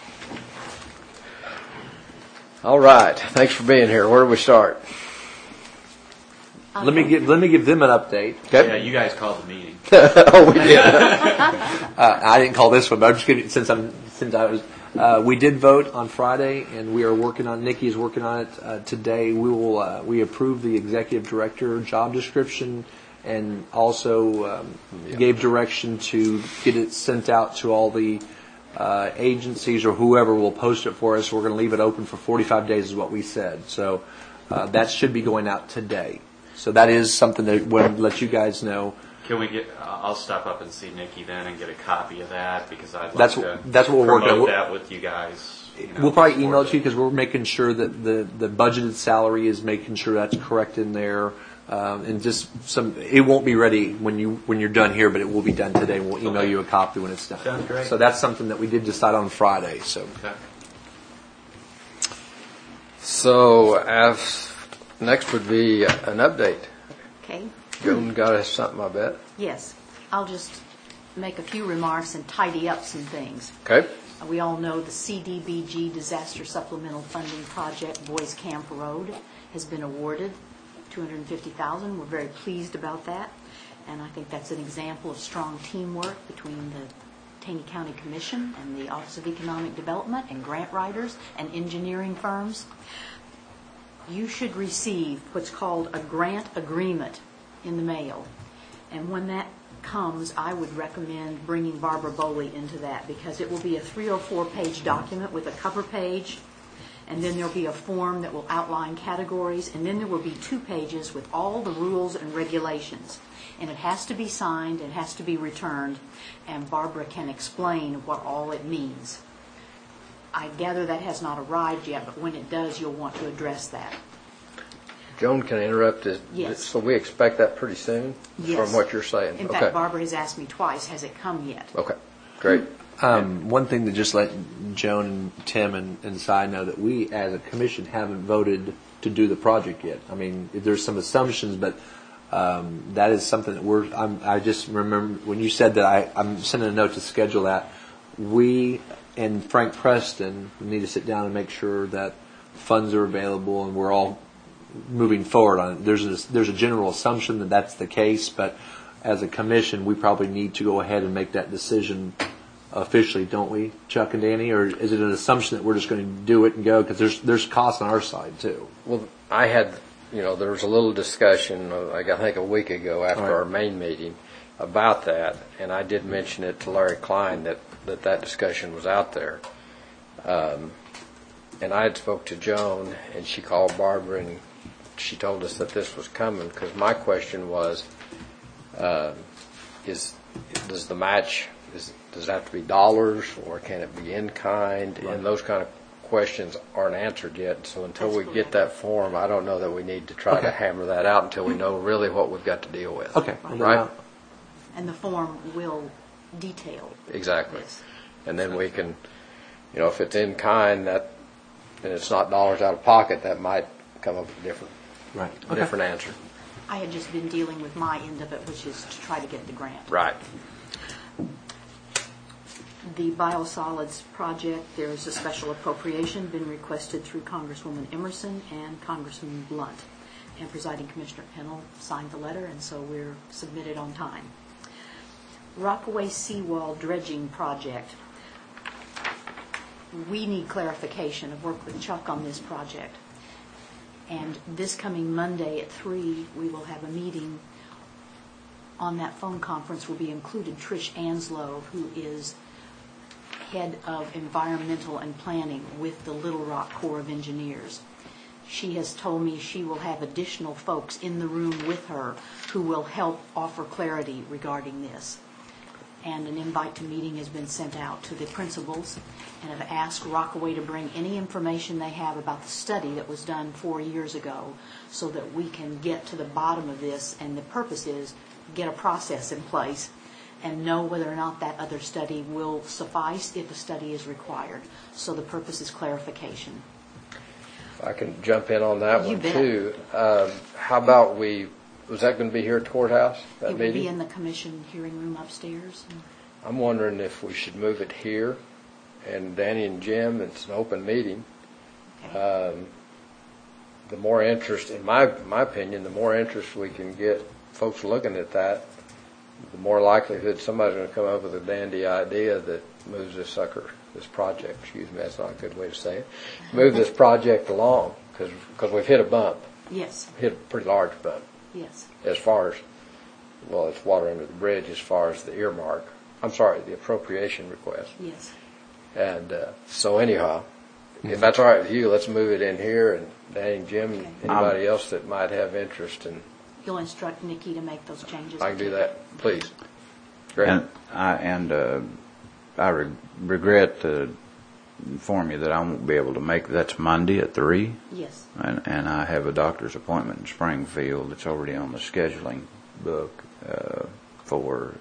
All right, thanks for being here. Where do we start? Let me give them an update. Okay. Yeah, you guys called the meeting. Oh, we did. I didn't call this one, but I'm just kidding. We did vote on Friday, and we are working on. Nikki is working on it today. We approved the executive director job description, and also gave direction to get it sent out to all the agencies or whoever will post it for us. We're going to leave it open for 45 days, is what we said. So that should be going out today. So that is something that we'll let you guys know. Can we get? I'll step up and see Nikki then and get a copy of that because I'd like That's to what we're working on. promote that with you guys. We'll probably email it to you because we're making sure that the budgeted salary is making sure that's correct in there, and just some. It won't be ready when you're done here, but it will be done today. We'll email you a copy when it's done. Sounds great. So that's something that we did decide on Friday. So Okay. So, next would be an update. Okay, Joan got us something, I bet. yes. I'll just make a few remarks and tidy up some things. Okay. We all know the CDBG Disaster Supplemental Funding Project, Boys Camp Road, has been awarded $250,000. We're very pleased about that. And I think that's an example of strong teamwork between the Taney County Commission and the Office of Economic Development and grant writers and engineering firms. You should receive what's called a grant agreement in the mail. And when that comes, I would recommend bringing Barbara Boley into that because it will be a 304-page document with a cover page, and then there'll be a form that will outline categories, and then there will be 2 pages with all the rules and regulations. And it has to be signed, it has to be returned, and Barbara can explain what all it means. I gather that has not arrived yet, but when it does, you'll want to address that. Joan, can I interrupt this? Yes. So we expect that pretty soon? Yes. From what you're saying? In Okay. fact, Barbara has asked me twice, has it come yet? Okay, great. one thing to just let Joan and Tim and Cy know that we as a commission haven't voted to do the project yet. I mean, there's some assumptions, but that is something that I just remember when you said that I'm sending a note to schedule that. We and Frank Preston need to sit down and make sure that funds are available and we're all moving forward on it. There's a general assumption that that's the case, but as a commission, we probably need to go ahead and make that decision officially, don't we, Chuck and Danny? Or is it an assumption that we're just going to do it and go? Because there's costs on our side too. Well, I had, there was a little discussion, I think a week ago after our main meeting about that, and I did mention it to Larry Klein that discussion was out there. And I had spoke to Joan, and she called Barbara, and she told us that this was coming, because my question was, does the match does it have to be dollars, or can it be in kind? Right. And those kind of questions aren't answered yet. So until That's we correct. get that form, I don't know that we need to try to Okay. hammer that out until we know really what we've got to deal with. Okay. Right? And the form will detail Exactly. this. And then we can, if it's in kind, and it's not dollars out of pocket, that might come up with a different answer. I had just been dealing with my end of it, which is to try to get the grant. Right. The biosolids project, there's a special appropriation been requested through Congresswoman Emerson and Congressman Blunt. And Presiding Commissioner Pennell signed the letter, and so we're submitted on time. Rockaway Seawall Dredging Project. We need clarification. I've worked with Chuck on this project. And this coming Monday at 3, we will have a meeting. On that phone conference will be included Trish Anslow, who is head of environmental and planning with the Little Rock Corps of Engineers. She has told me she will have additional folks in the room with her who will help offer clarity regarding this. And an invite to meeting has been sent out to the principals, and have asked Rockaway to bring any information they have about the study that was done 4 years ago so that we can get to the bottom of this. And the purpose is get a process in place and know whether or not that other study will suffice if a study is required. So the purpose is clarification. If I can jump in on that You one bet. too. How about was that going to be here at the courthouse, that It will meeting? be in the commission hearing room upstairs. I'm wondering if we should move it here, and Danny and Jim, it's an open meeting. Okay. The more interest, in my opinion, the more interest we can get folks looking at that, the more likelihood somebody's going to come up with a dandy idea that moves this project, that's not a good way to say it, move this project along, because we've hit a bump, Yes, hit a pretty large bump, yes. as far as, it's water under the bridge as far as the the appropriation request. Yes. And so anyhow, if that's all right with you, let's move it in here, and Danny and Jim, Okay. anybody else that might have interest, and You'll instruct Nikki to make those changes. I can do that, please. Great. And I regret to inform you that I won't be able to make, that's Monday at 3. Yes. And I have a doctor's appointment in Springfield. It's already on the scheduling book for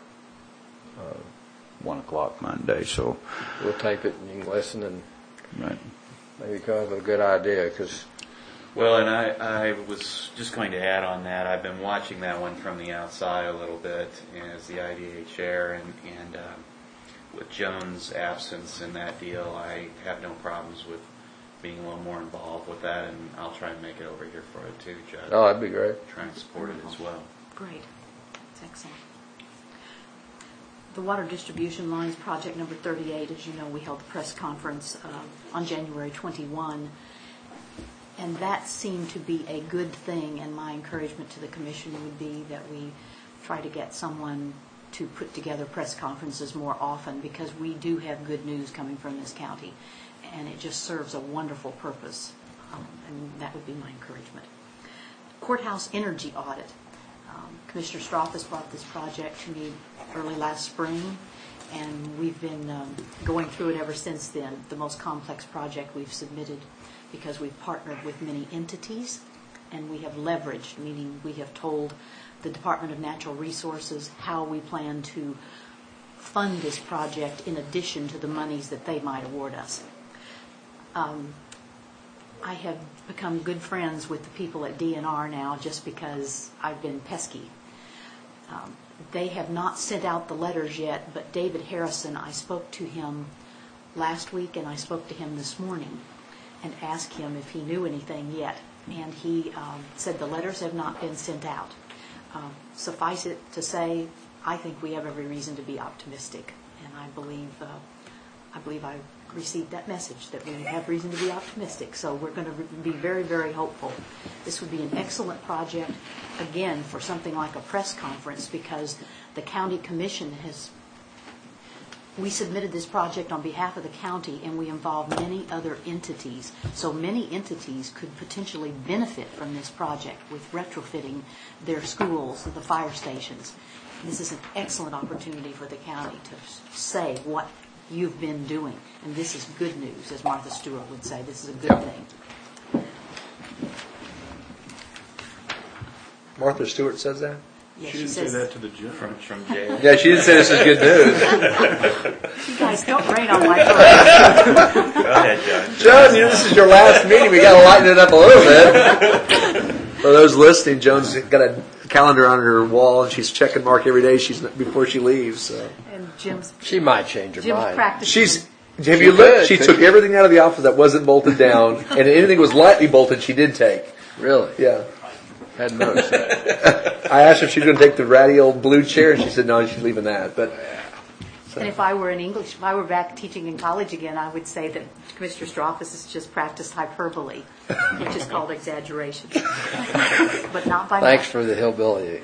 1 o'clock Monday. So We'll tape it, and you can listen, and right. maybe come up with a good idea, because Well, and I was just going to add on that. I've been watching that one from the outside a little bit as the IDA chair, and with Joan's absence in that deal, I have no problems with being a little more involved with that, and I'll try and make it over here for it too, Judd. oh, that'd be great. Try and support it as well. Great. That's excellent. The Water Distribution Lines Project number 38, as you know, we held the press conference on January 21, and that seemed to be a good thing, and my encouragement to the Commission would be that we try to get someone to put together press conferences more often, because we do have good news coming from this county, and it just serves a wonderful purpose, and that would be my encouragement. Courthouse energy audit. Commissioner Strothus brought this project to me early last spring, and we've been going through it ever since then. The most complex project we've submitted, because we've partnered with many entities, and we have leveraged, meaning we have told the Department of Natural Resources how we plan to fund this project in addition to the monies that they might award us. I have become good friends with the people at DNR now just because I've been pesky. They have not sent out the letters yet, but David Harrison, I spoke to him last week and I spoke to him this morning and asked him if he knew anything yet. And he said the letters have not been sent out. Suffice it to say, I think we have every reason to be optimistic, and I believe I received that message that we have reason to be optimistic. So we're going to be very, very hopeful. This would be an excellent project, again, for something like a press conference, because the county commission has We submitted this project on behalf of the county, and we involved many other entities. So many entities could potentially benefit from this project with retrofitting their schools, the fire stations. This is an excellent opportunity for the county to say what you've been doing. And this is good news, as Martha Stewart would say. This is a good thing. Martha Stewart says that? Yeah, She didn't say that to the judge. From jail. Yeah, she didn't say this is good news. You guys don't rain on my parade. Go ahead, John. Joan, this is your last meeting. We got to lighten it up a little bit. For those listening, Joan's got a calendar on her wall, and she's checking Mark every day before she leaves. So. And Jim's She might change her mind. practicing. Have you looked? She took everything out of the office that wasn't bolted down, and anything was lightly bolted, she did take. Really? Yeah. Hadn't noticed that. I asked her if she was going to take the ratty old blue chair, and she said no, she's leaving that. But And if I were back teaching in college again, I would say that Commissioner Stroufis has just practiced hyperbole, which is called exaggeration. But not by Thanks much. for the hillbilly.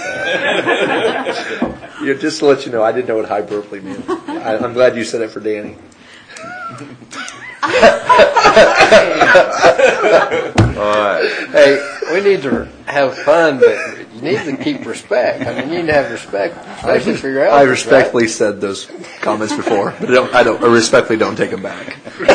just to let you know, I didn't know what hyperbole meant. I'm glad you said it for Danny. Hey, we need to have fun, but you need to keep respect. I mean, you need to have respect, especially for your elders. I respectfully said those comments before, but I respectfully don't take them back.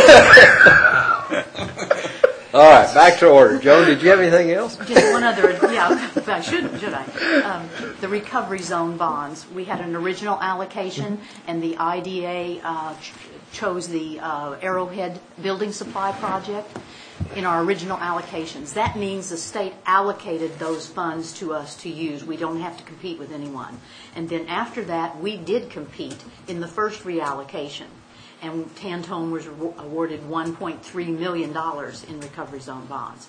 All right, back to order. Joan, did you have anything else? Just one other, I should I? The recovery zone bonds. We had an original allocation, and the IDA chose the Arrowhead Building Supply Project in our original allocations. That means the state allocated those funds to us to use. We don't have to compete with anyone. And then after that, we did compete in the first reallocation. And Tantone was awarded $1.3 million in recovery zone bonds.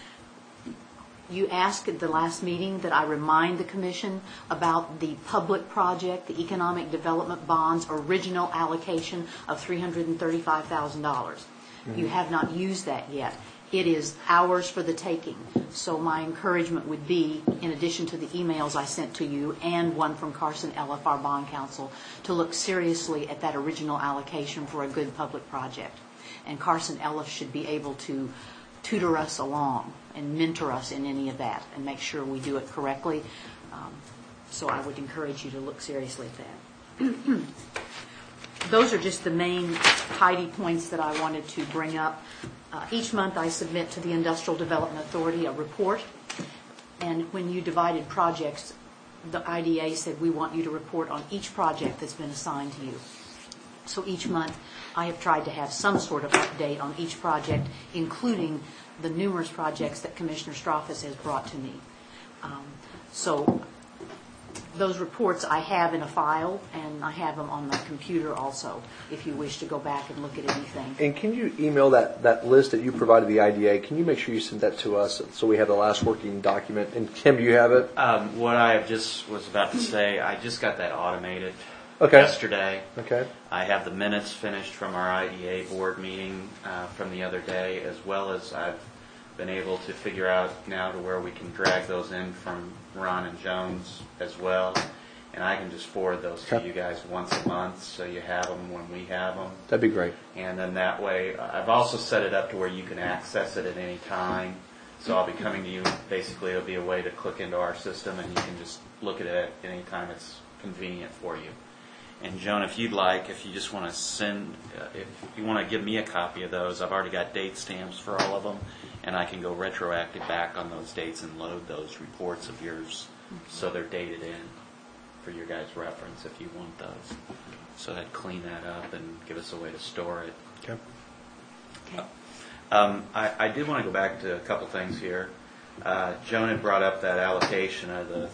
You asked at the last meeting that I remind the Commission about the public project, the Economic Development Bonds original allocation of $335,000. You have not used that yet. It is ours for the taking. So my encouragement would be, in addition to the emails I sent to you and one from Carson Elliff, our bond counsel, to look seriously at that original allocation for a good public project. And Carson Elliff should be able to tutor us along and mentor us in any of that and make sure we do it correctly. So I would encourage you to look seriously at that. Those are just the main tidy points that I wanted to bring up. Each month I submit to the Industrial Development Authority a report, and when you divided projects, the IDA said we want you to report on each project that's been assigned to you. So each month I have tried to have some sort of update on each project, including the numerous projects that Commissioner Stroufis has brought to me. So those reports I have in a file, and I have them on my computer also, if you wish to go back and look at anything. And can you email that list that you provided the IDA? Can you make sure you send that to us so we have the last working document? And Kim, do you have it? What I just was about to say, I just got that automated Okay. yesterday. Okay. I have the minutes finished from our IDA board meeting from the other day, as well as I've been able to figure out now to where we can drag those in from Ron and Jones as well. And I can just forward those to you guys once a month so you have them when we have them. That'd be great. And then that way, I've also set it up to where you can access it at any time. So I'll be coming to you. Basically, it'll be a way to click into our system and you can just look at it any time it's convenient for you. And Joan, if you'd like, if you just want to send, if you want to give me a copy of those, I've already got date stamps for all of them, and I can go retroactive back on those dates and load those reports of yours so they're dated in for your guys' reference if you want those. So that'd clean that up and give us a way to store it. Okay. Okay. I did want to go back to a couple things here. Joan had brought up that allocation of the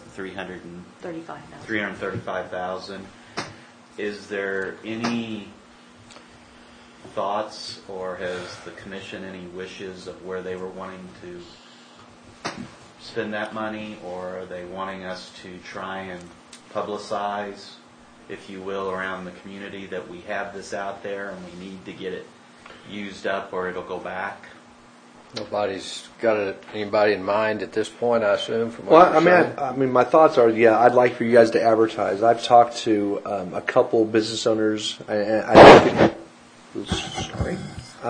$335,000. Is there any thoughts, or has the commission any wishes of where they were wanting to spend that money, or are they wanting us to try and publicize, if you will, around the community that we have this out there and we need to get it used up or it'll go back? Nobody's got anybody in mind at this point, I assume, from what Well, you're saying? I mean, my thoughts are, yeah, I'd like for you guys to advertise. I've talked to a couple business owners, and sorry,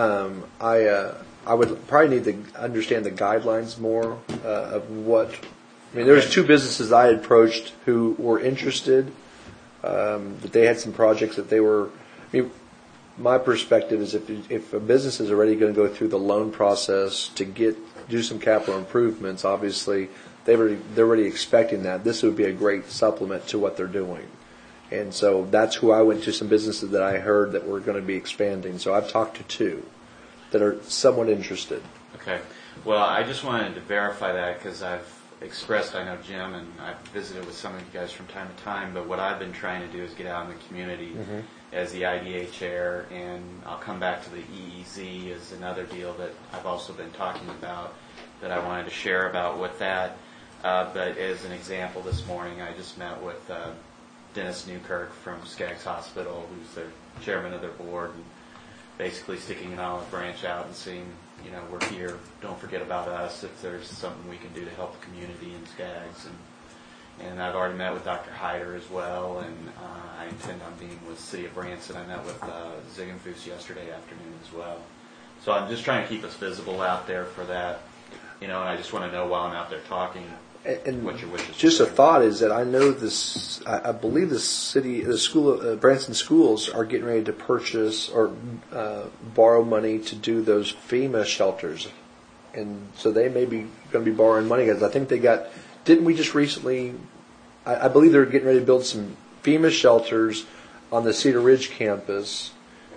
I would probably need to understand the guidelines more of what. I mean, there was two businesses I had approached who were interested, but they had some projects that they were. I mean, my perspective is if a business is already going to go through the loan process to do some capital improvements, obviously they're already expecting that. This would be a great supplement to what they're doing. And so that's who I went to, some businesses that I heard that were going to be expanding. So I've talked to two that are somewhat interested. Okay. Well, I just wanted to verify that because I've expressed, I know Jim, and I've visited with some of you guys from time to time, but what I've been trying to do is get out in the community as the IDA chair, and I'll come back to the EEZ as another deal that I've also been talking about that I wanted to share about with that. But as an example, this morning I just met with Dennis Newkirk from Skaggs Hospital, who's their chairman of their board, and basically sticking an olive branch out and saying, you know, we're here, don't forget about us if there's something we can do to help the community in Skaggs. And I've already met with Dr. Hyder as well, and I intend on being with City of Branson. I met with Ziegenfuss yesterday afternoon as well. So I'm just trying to keep us visible out there for that, you know, and I just want to know while I'm out there talking And what your wishes just are. a thought is that I know this. I believe the school, Branson schools are getting ready to purchase or borrow money to do those FEMA shelters, and so they may be going to be borrowing money because I think they got. Didn't we just recently? I believe they're getting ready to build some FEMA shelters on the Cedar Ridge campus.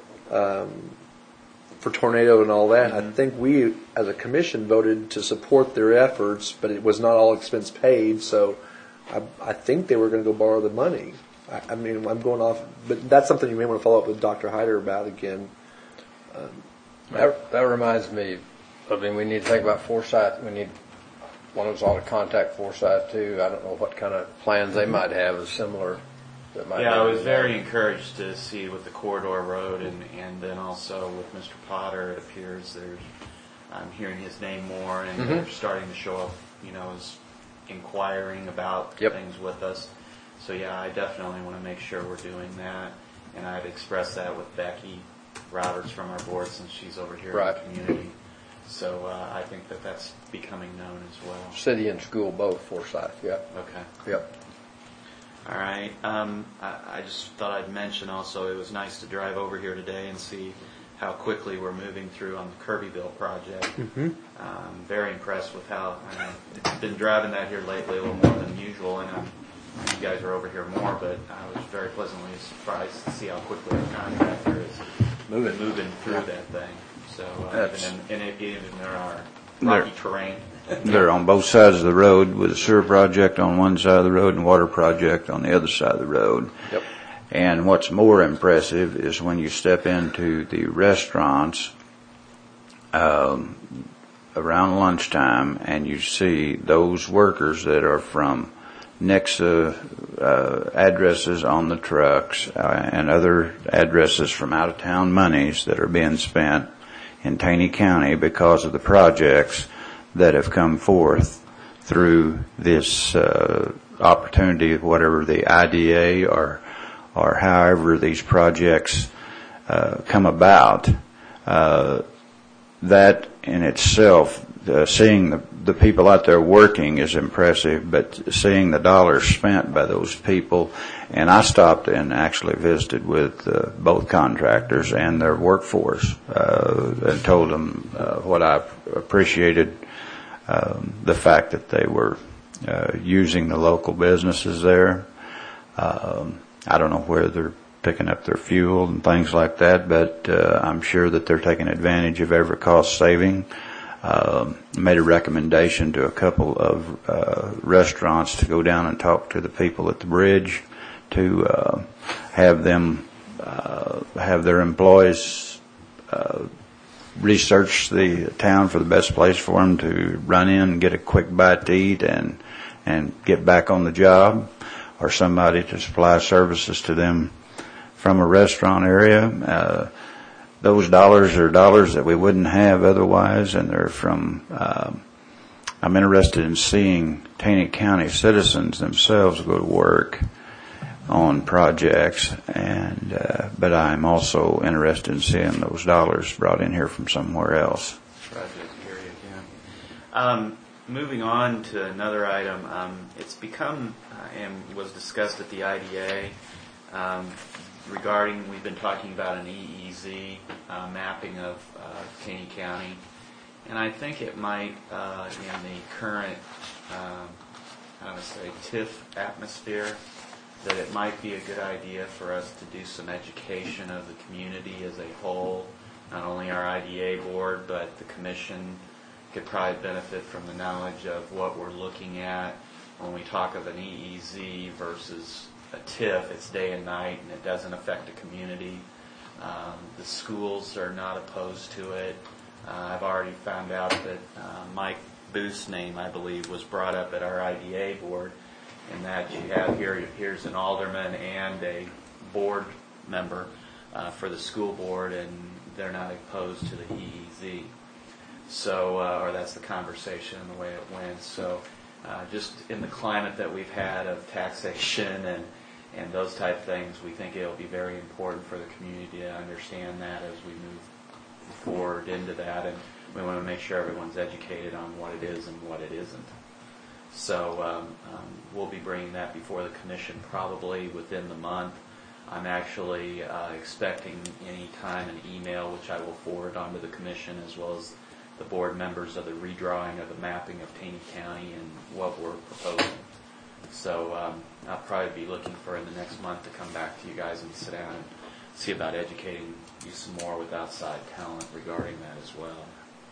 For tornado and all that. I think we, as a commission, voted to support their efforts, but it was not all expense paid, so I think they were going to go borrow the money. I mean, I'm going off, but that's something you may want to follow up with Dr. Hyder about again. That reminds me, I mean, we need to think about Forsyth. We need one of us ought to contact Forsyth too. I don't know what kind of plans they might have as similar. That might Yeah, I was very encouraged to see with the corridor road and then also with Mr. Potter, it appears I'm hearing his name more and they're starting to show up, you know, as inquiring about things with us. So yeah, I definitely want to make sure we're doing that. And I've expressed that with Becky Roberts from our board since she's over here in the community. So I think that's becoming known as well. City and school both, Forsyth, yeah. Okay. Yep. All right. I just thought I'd mention also it was nice to drive over here today and see how quickly we're moving through on the Kirbyville project. Very impressed with how I've been driving that here lately a little more than usual, and you guys are over here more, but I was very pleasantly surprised to see how quickly our contractor is moving through that thing. So even there are rocky terrain. They're on both sides of the road with a sewer project on one side of the road and water project on the other side of the road. Yep. And what's more impressive is when you step into the restaurants around lunchtime and you see those workers that are from Nexa addresses on the trucks and other addresses from out-of-town monies that are being spent in Taney County because of the projects that have come forth through this opportunity, whatever the IDA or however these projects come about. That in itself, seeing the people out there working is impressive, but seeing the dollars spent by those people, and I stopped and actually visited with both contractors and their workforce and told them what I appreciated. The fact that they were using the local businesses there. I don't know where they're picking up their fuel and things like that, but I'm sure that they're taking advantage of every cost saving. Made a recommendation to a couple of restaurants to go down and talk to the people at the bridge to have them have their employees research the town for the best place for them to run in and get a quick bite to eat and get back on the job, or somebody to supply services to them from a restaurant area. those dollars are dollars that we wouldn't have otherwise, and they're from, I'm interested in seeing Taney County citizens themselves go to work on projects, and but I'm also interested in seeing those dollars brought in here from somewhere else. Project area again. Moving on to another item, it's become and was discussed at the IDA regarding, we've been talking about an EEZ mapping of Taney County, and I think it might, in the current, TIF atmosphere, that it might be a good idea for us to do some education of the community as a whole. Not only our IDA board, but the commission could probably benefit from the knowledge of what we're looking at when we talk of an EEZ versus a TIF. It's day and night, and it doesn't affect the community. The schools are not opposed to it. I've already found out that Mike Booth's name, I believe, was brought up at our IDA board, and that you have here's an alderman and a board member for the school board, and they're not opposed to the EEZ. So, or that's the conversation and the way it went. So, just in the climate that we've had of taxation and those type of things, we think it'll be very important for the community to understand that as we move forward into that, and we want to make sure everyone's educated on what it is and what it isn't. So we'll be bringing that before the commission probably within the month. I'm actually expecting any time an email, which I will forward onto the commission, as well as the board members, of the redrawing of the mapping of Taney County and what we're proposing. So I'll probably be looking for in the next month to come back to you guys and sit down and see about educating you some more with outside talent regarding that as well.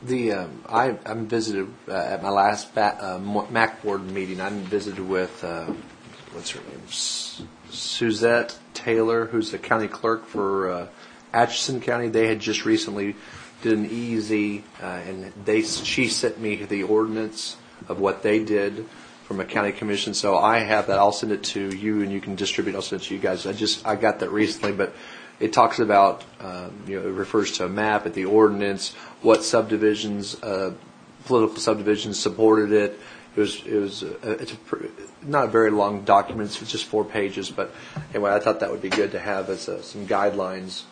I'm visited at my last MAC board meeting. I'm visited with what's her name, Suzette Taylor, who's the county clerk for Atchison County. They had just recently did an EEZ, and she sent me the ordinance of what they did from a county commission. So I have that. I'll send it to you, and you can distribute. I'll send it to you guys. I got that recently, but it talks about it refers to a map at the ordinance, what subdivisions, political subdivisions supported it. It's not a very long document. It's just 4 pages, but anyway, I thought that would be good to have as some guidelines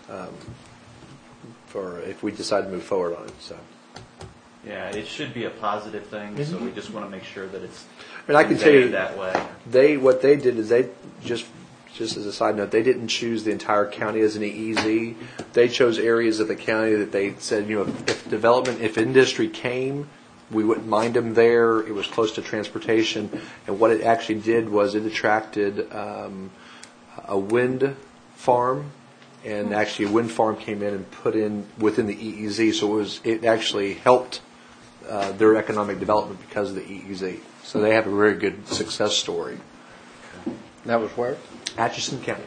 for if we decide to move forward on it. So. Yeah, it should be a positive thing. Mm-hmm. So we just want to make sure that it's I can tell you that way. What they did is they just as a side note, they didn't choose the entire county as an EEZ. They chose areas of the county that they said, if industry came, we wouldn't mind them there. It was close to transportation. And what it actually did was it attracted a wind farm, and actually a wind farm came in and put in within the EEZ. So it actually helped their economic development because of the EEZ. So they have a very good success story. That was where? Atchison County.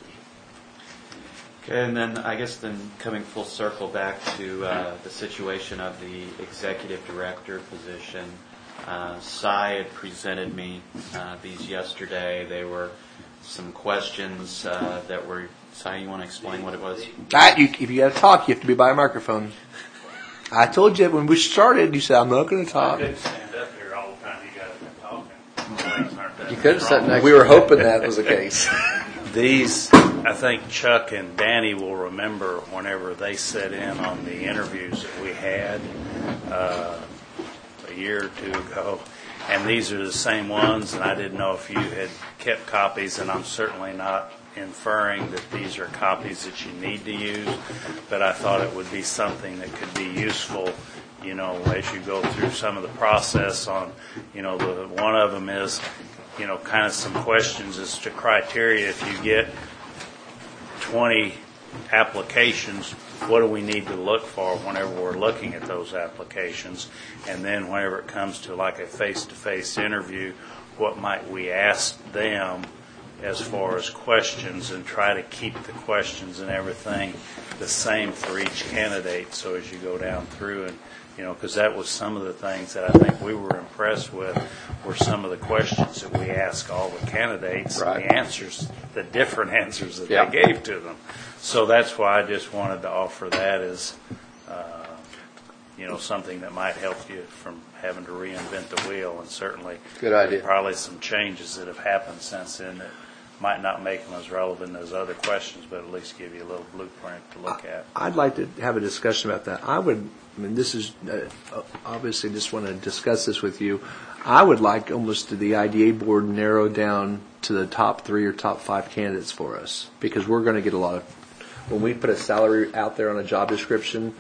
Okay, and then I guess coming full circle back to the situation of the executive director position, Cy had presented me these yesterday. They were some questions that were, Cy, you want to explain what it was? If you got to talk, you have to be by a microphone. I told you when we started, you said, I'm not going to talk. I couldn't stand up here all the time you guys have been talking. You could have sat next. We were hoping that was the case. These, I think Chuck and Danny will remember whenever they sat in on the interviews that we had a year or two ago. And these are the same ones, and I didn't know if you had kept copies, and I'm certainly not inferring that these are copies that you need to use, but I thought it would be something that could be useful, as you go through some of the process on, one of them is, kind of some questions as to criteria. If you get 20 applications, what do we need to look for whenever we're looking at those applications? And then whenever it comes to like a face-to-face interview, what might we ask them as far as questions, and try to keep the questions and everything the same for each candidate. So as you go down through and because that was some of the things that I think we were impressed with were some of the questions that we asked all the candidates, Right. and the answers, the different answers that Yeah. they gave to them. So that's why I just wanted to offer that as, something that might help you from having to reinvent the wheel. And certainly, Good idea. there's probably some changes that have happened since then that might not make them as relevant as other questions, but at least give you a little blueprint to look at. I'd like to have a discussion about that. This is, obviously just want to discuss this with you. I would like almost the IDA board narrowed down to the top 3 or top 5 candidates for us, because we're going to get a lot of, when we put a salary out there on a job description,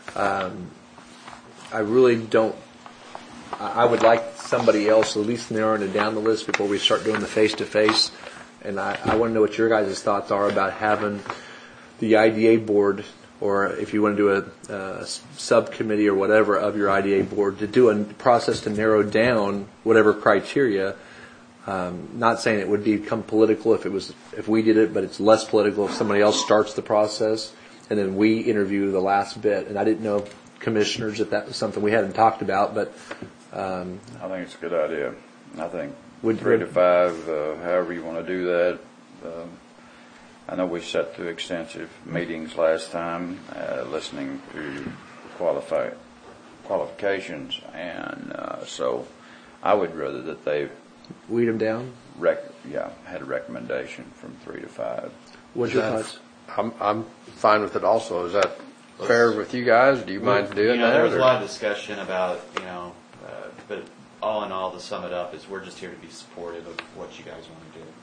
I really don't, I would like somebody else at least narrowing it down the list before we start doing the face-to-face. And I want to know what your guys' thoughts are about having the IDA board, or if you want to do a subcommittee or whatever of your IDA board, to do a process to narrow down whatever criteria. Not saying it would become political if we did it, but it's less political if somebody else starts the process, and then we interview the last bit. And I didn't know, commissioners, if that was something we hadn't talked about, but I think it's a good idea. I think Would- 3 to 5, however you want to do that. I know we sat through extensive meetings last time, listening to qualifications, and so I would rather that they weed them down. had a recommendation from 3 to 5. What's your thoughts? I'm fine with it also. Is that fair with you guys? Do you mind doing that? There was a or- lot of discussion about, but all in all, to sum it up, is we're just here to be supportive of what you guys want to do.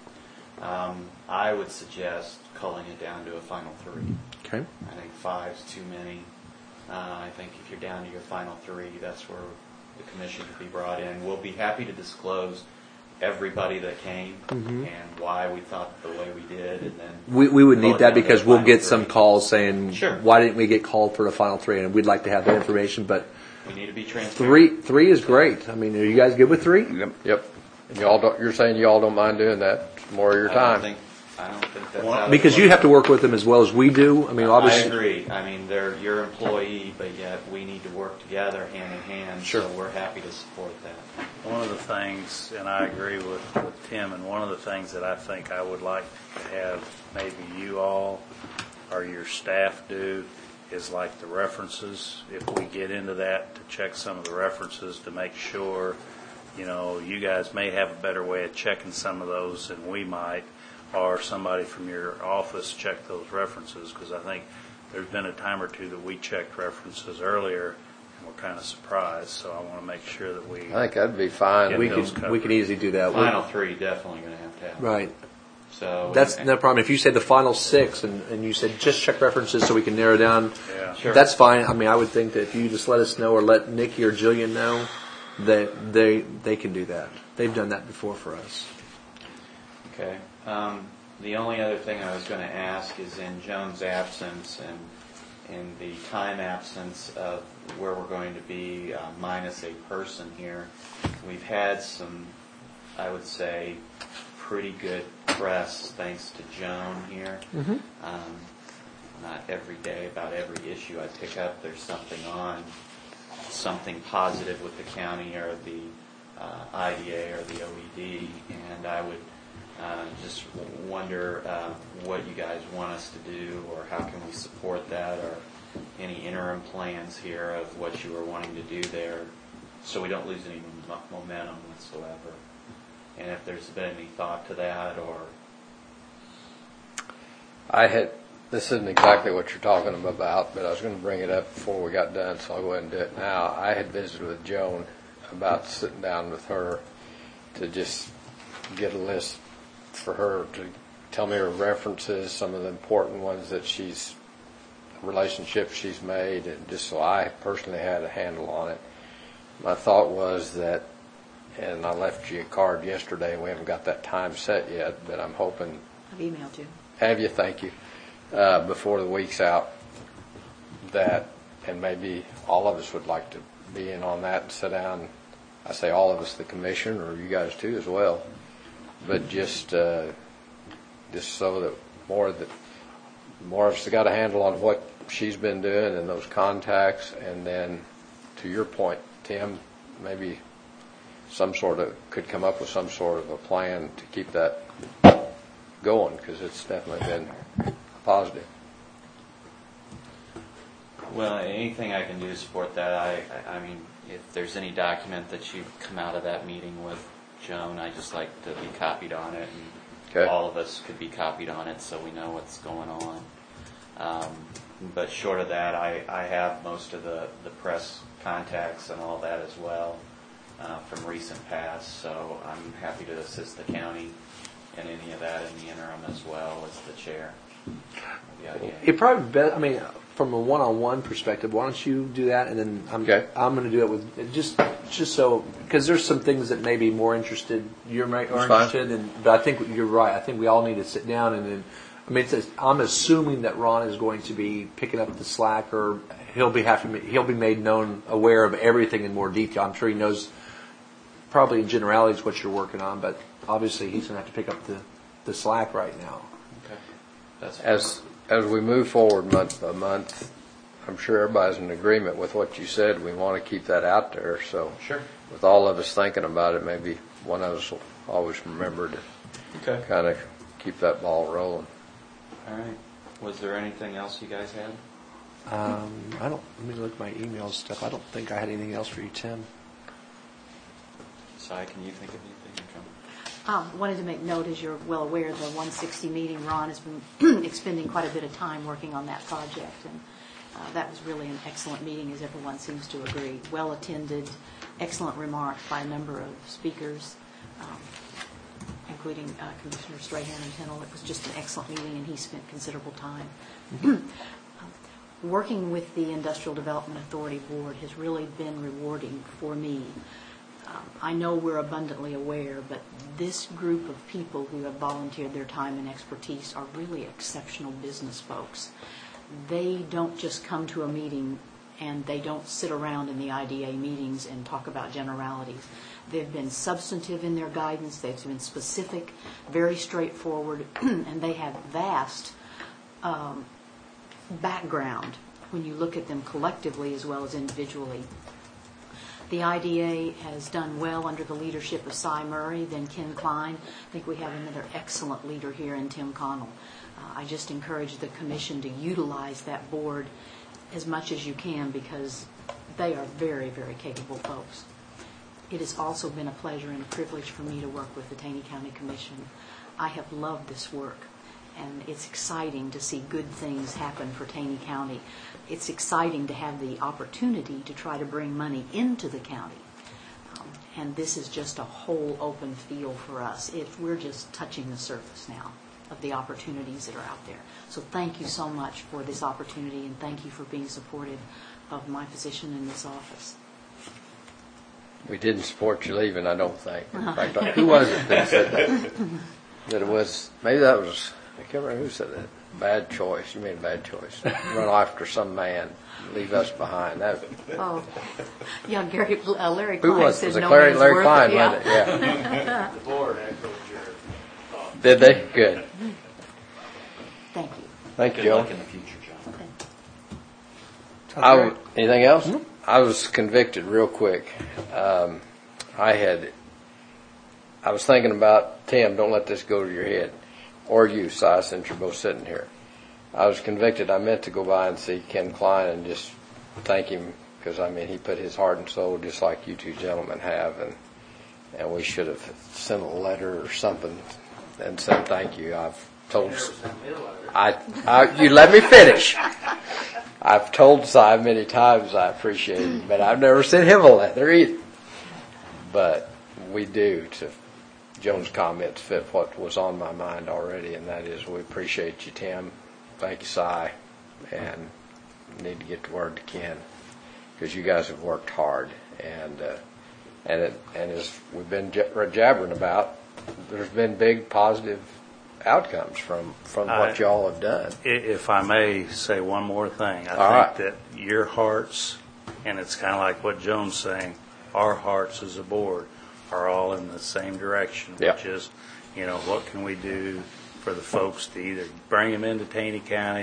I would suggest culling it down to a final 3. Okay. I think 5's too many. I think if you're down to your final 3, that's where the commission could be brought in. We'll be happy to disclose everybody that came and why we thought the way we did, and then We would cull need it that down to because the we'll final get 3. some calls saying, Sure. why didn't we get called for the final 3? And we'd like to have that information, but We need to be transparent. three is great. I mean, are you guys good with 3? Yep. And you're saying y'all don't mind doing that? It's more of your time. I don't think that's out of Because the you have to work with them as well as we do. I mean, I obviously. agree. I mean, they're your employee, but yet we need to work together hand in hand. Sure. So we're happy to support that. One of the things, and I agree with Tim, and one of the things that I think I would like to have maybe you all or your staff do is like the references. If we get into that, to check some of the references to make sure, you guys may have a better way of checking some of those than we might, or somebody from your office check those references, because I think there's been a time or two that we checked references earlier and we're kind of surprised. So I want to make sure that we. I think that'd be fine. Yeah, we those can covered. easily do that. Final 3 definitely going to have. Right. So That's no problem. If you said the final 6 and you said just check references so we can narrow down, Yeah. Sure. that's fine. I mean, I would think that if you just let us know or let Nikki or Jillian know, that they can do that. They've done that before for us. Okay. The only other thing I was going to ask is, in Joan's absence and in the time absence of where we're going to be minus a person here, we've had some, I would say, pretty good press thanks to Joan here. Not every day about every issue I pick up there's something positive with the county or the IDA or the OED, and I would just wonder what you guys want us to do, or how can we support that, or any interim plans here of what you are wanting to do there, so we don't lose any momentum whatsoever. And if there's been any thought to that, or This isn't exactly what you're talking about, but I was going to bring it up before we got done, so I'll go ahead and do it now. I had visited with Joan about sitting down with her to just get a list for her to tell me her references, some of the important ones that relationships she's made, and just so I personally had a handle on it. My thought was that, and I left you a card yesterday, and we haven't got that time set yet, but I'm hoping. I've emailed you. Have you? Thank you. Before the week's out, that, and maybe all of us would like to be in on that and sit down. I say all of us, the commission, or you guys too as well. But just so that more of us have got a handle on what she's been doing and those contacts, and then to your point, Tim, maybe could come up with some sort of a plan to keep that going, because it's definitely been positive. Well, anything I can do to support that, I mean, if there's any document that you come out of that meeting with Joan, I just like to be copied on it, and Okay. all of us could be copied on it so we know what's going on. But short of that, I have most of the press contacts and all that as well from recent past, so I'm happy to assist the county in any of that in the interim as well as the chair. It probably better. I mean, from a one-on-one perspective, why don't you do that, and then I'm going to do it with just so, because there's some things that may be more interested interested in. But I think you're right. I think we all need to sit down and then. I mean, I'm assuming that Ron is going to be picking up the slack, or he'll be made aware of everything in more detail. I'm sure he knows probably in generalities what you're working on, but obviously he's going to have to pick up the slack right now. Okay. That's As we move forward month by month, I'm sure everybody's in agreement with what you said. We want to keep that out there. So sure. With all of us thinking about it, maybe one of us will always remember to kind of keep that ball rolling. All right. Was there anything else you guys had? I don't. Let me look at my email stuff. I don't think I had anything else for you, Tim. Si, can you think of anything? John? Wanted to make note, as you're well aware, the 160 meeting, Ron has been expending quite a bit of time working on that project, and that was really an excellent meeting, as everyone seems to agree. Well attended, excellent remarks by a number of speakers, including Commissioner Strahan and Tennell. It was just an excellent meeting, and he spent considerable time. Working with the Industrial Development Authority Board has really been rewarding for me. I know we're abundantly aware, but this group of people who have volunteered their time and expertise are really exceptional business folks. They don't just come to a meeting and they don't sit around in the IDA meetings and talk about generalities. They've been substantive in their guidance, they've been specific, very straightforward, and they have vast background when you look at them collectively as well as individually. The IDA has done well under the leadership of Cy Murray, then Ken Klein. I think we have another excellent leader here in Tim Connell. I just encourage the Commission to utilize that board as much as you can, because they are very, very capable folks. It has also been a pleasure and a privilege for me to work with the Taney County Commission. I have loved this work, and it's exciting to see good things happen for Taney County. It's exciting to have the opportunity to try to bring money into the county. And this is just a whole open field for us. We're just touching the surface now of the opportunities that are out there. So thank you so much for this opportunity, and thank you for being supportive of my position in this office. We didn't support you leaving, I don't think. In fact, who was it that said that? That it was, maybe that was, I can't remember who said that. Bad choice. You made a bad choice. Run after some man, leave us behind. That. Oh, yeah, Larry Klein Who was said it? no Larry man's worth Klein, it. Yeah. wasn't it? Yeah. The board echoed your Did they? Good. Thank you. Thank you, Good Joe. luck in the future, John. Anything else? I was convicted real quick. I was thinking about, Tim, don't let this go to your head. Or you, Si, since you're both sitting here. I was convicted. I meant to go by and see Ken Klein and just thank him, because, I mean, he put his heart and soul just like you two gentlemen have, and we should have sent a letter or something and said thank you. I've told... you let me finish. I've told Si many times I appreciate him, but I've never sent him a letter either. But we do, to Joan's comments, fit what was on my mind already, and that is we appreciate you, Tim. Thank you, Si, and need to get the word to Ken, because you guys have worked hard, and as we've been jabbering about, there's been big positive outcomes from what y'all have done. If I may say one more thing, All I right. think that your hearts, and it's kind of like what Joan's saying, our hearts as a board are all in the same direction, Yep. which is, what can we do for the folks to either bring them into Taney County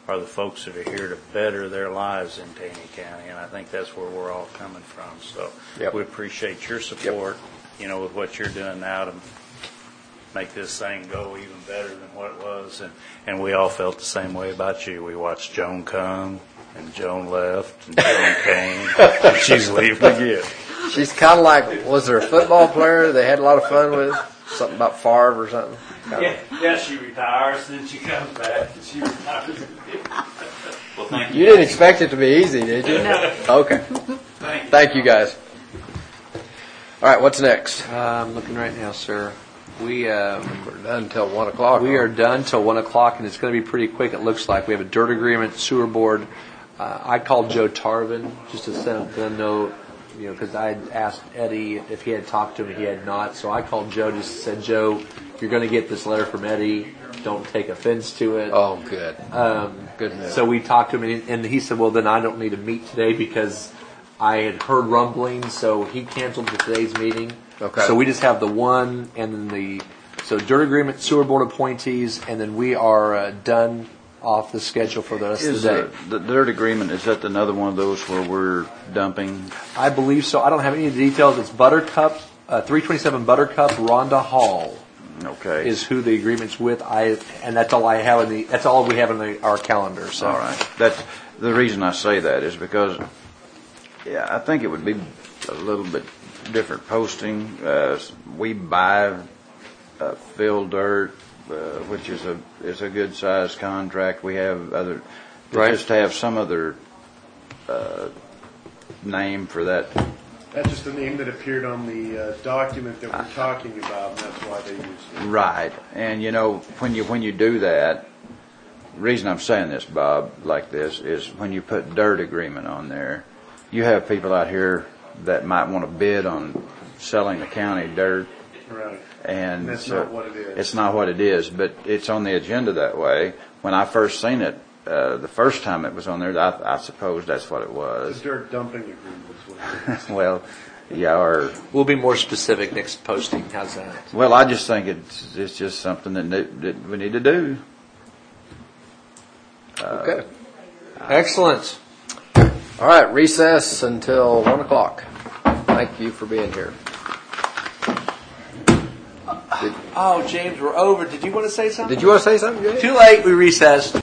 are the folks that are here to better their lives in Taney County, and I think that's where we're all coming from. So Yep. we appreciate your support, with what you're doing now to make this thing go even better than what it was. And we all felt the same way about you. We watched Joan come, and Joan left, and Joan came, and she's leaving again. She's kind of like, was there a football player they had a lot of fun with? Something about Favre or something? Yeah, she retires, then she comes back, and she retires. Well, thank You didn't expect it to be easy, did you? No. Okay. Thank you, guys. All right, what's next? I'm looking right now, sir. We We're done until 1 o'clock. we are done till 1 o'clock, and it's going to be pretty quick. It looks like we have a dirt agreement, sewer board. I called Joe Tarvin just to send them a note, because I had asked Eddie if he had talked to him. He had not, so I called Joe just said, Joe, you're going to get this letter from Eddie. Don't take offense to it. Oh, good. Good news. So we talked to him, and he said, well, then I don't need to meet today because I had heard rumblings, so he canceled today's meeting. Okay. So we just have the one, and then so dirt agreement, sewer board appointees, and then we are done off the schedule for the rest of the day. The dirt agreement, is that another one of those where we're dumping? I believe so. I don't have any of the details. It's Buttercup, 327 Buttercup, Rhonda Hall Okay. is who the agreement's with. And that's all I have that's all we have in our calendar. So. All right. That's the reason I say that is because, I think it would be a little bit different posting. We buy fill dirt, which is a good sized contract. We have other, just to have some other name for that. That's just the name that appeared on the document that we're talking about, and that's why they used it. Right. And when you do that, the reason I'm saying this, Bob, like this, is when you put dirt agreement on there, you have people out here that might want to bid on selling the county dirt. Right. And That's so not what it is. It's not what it is, but it's on the agenda that way. When I first seen it, the first time it was on there, I suppose that's what it The was. dirt dumping agreement is what it is. Well, yeah, or We'll be more specific next posting. How's that? well, I just think it's just something that we need to do. Okay. Excellent. All right, recess until 1 o'clock. Thank you for being here. Oh, James, we're over. Did you want to say something? Did you want to say something, Jay? Too late. We recessed.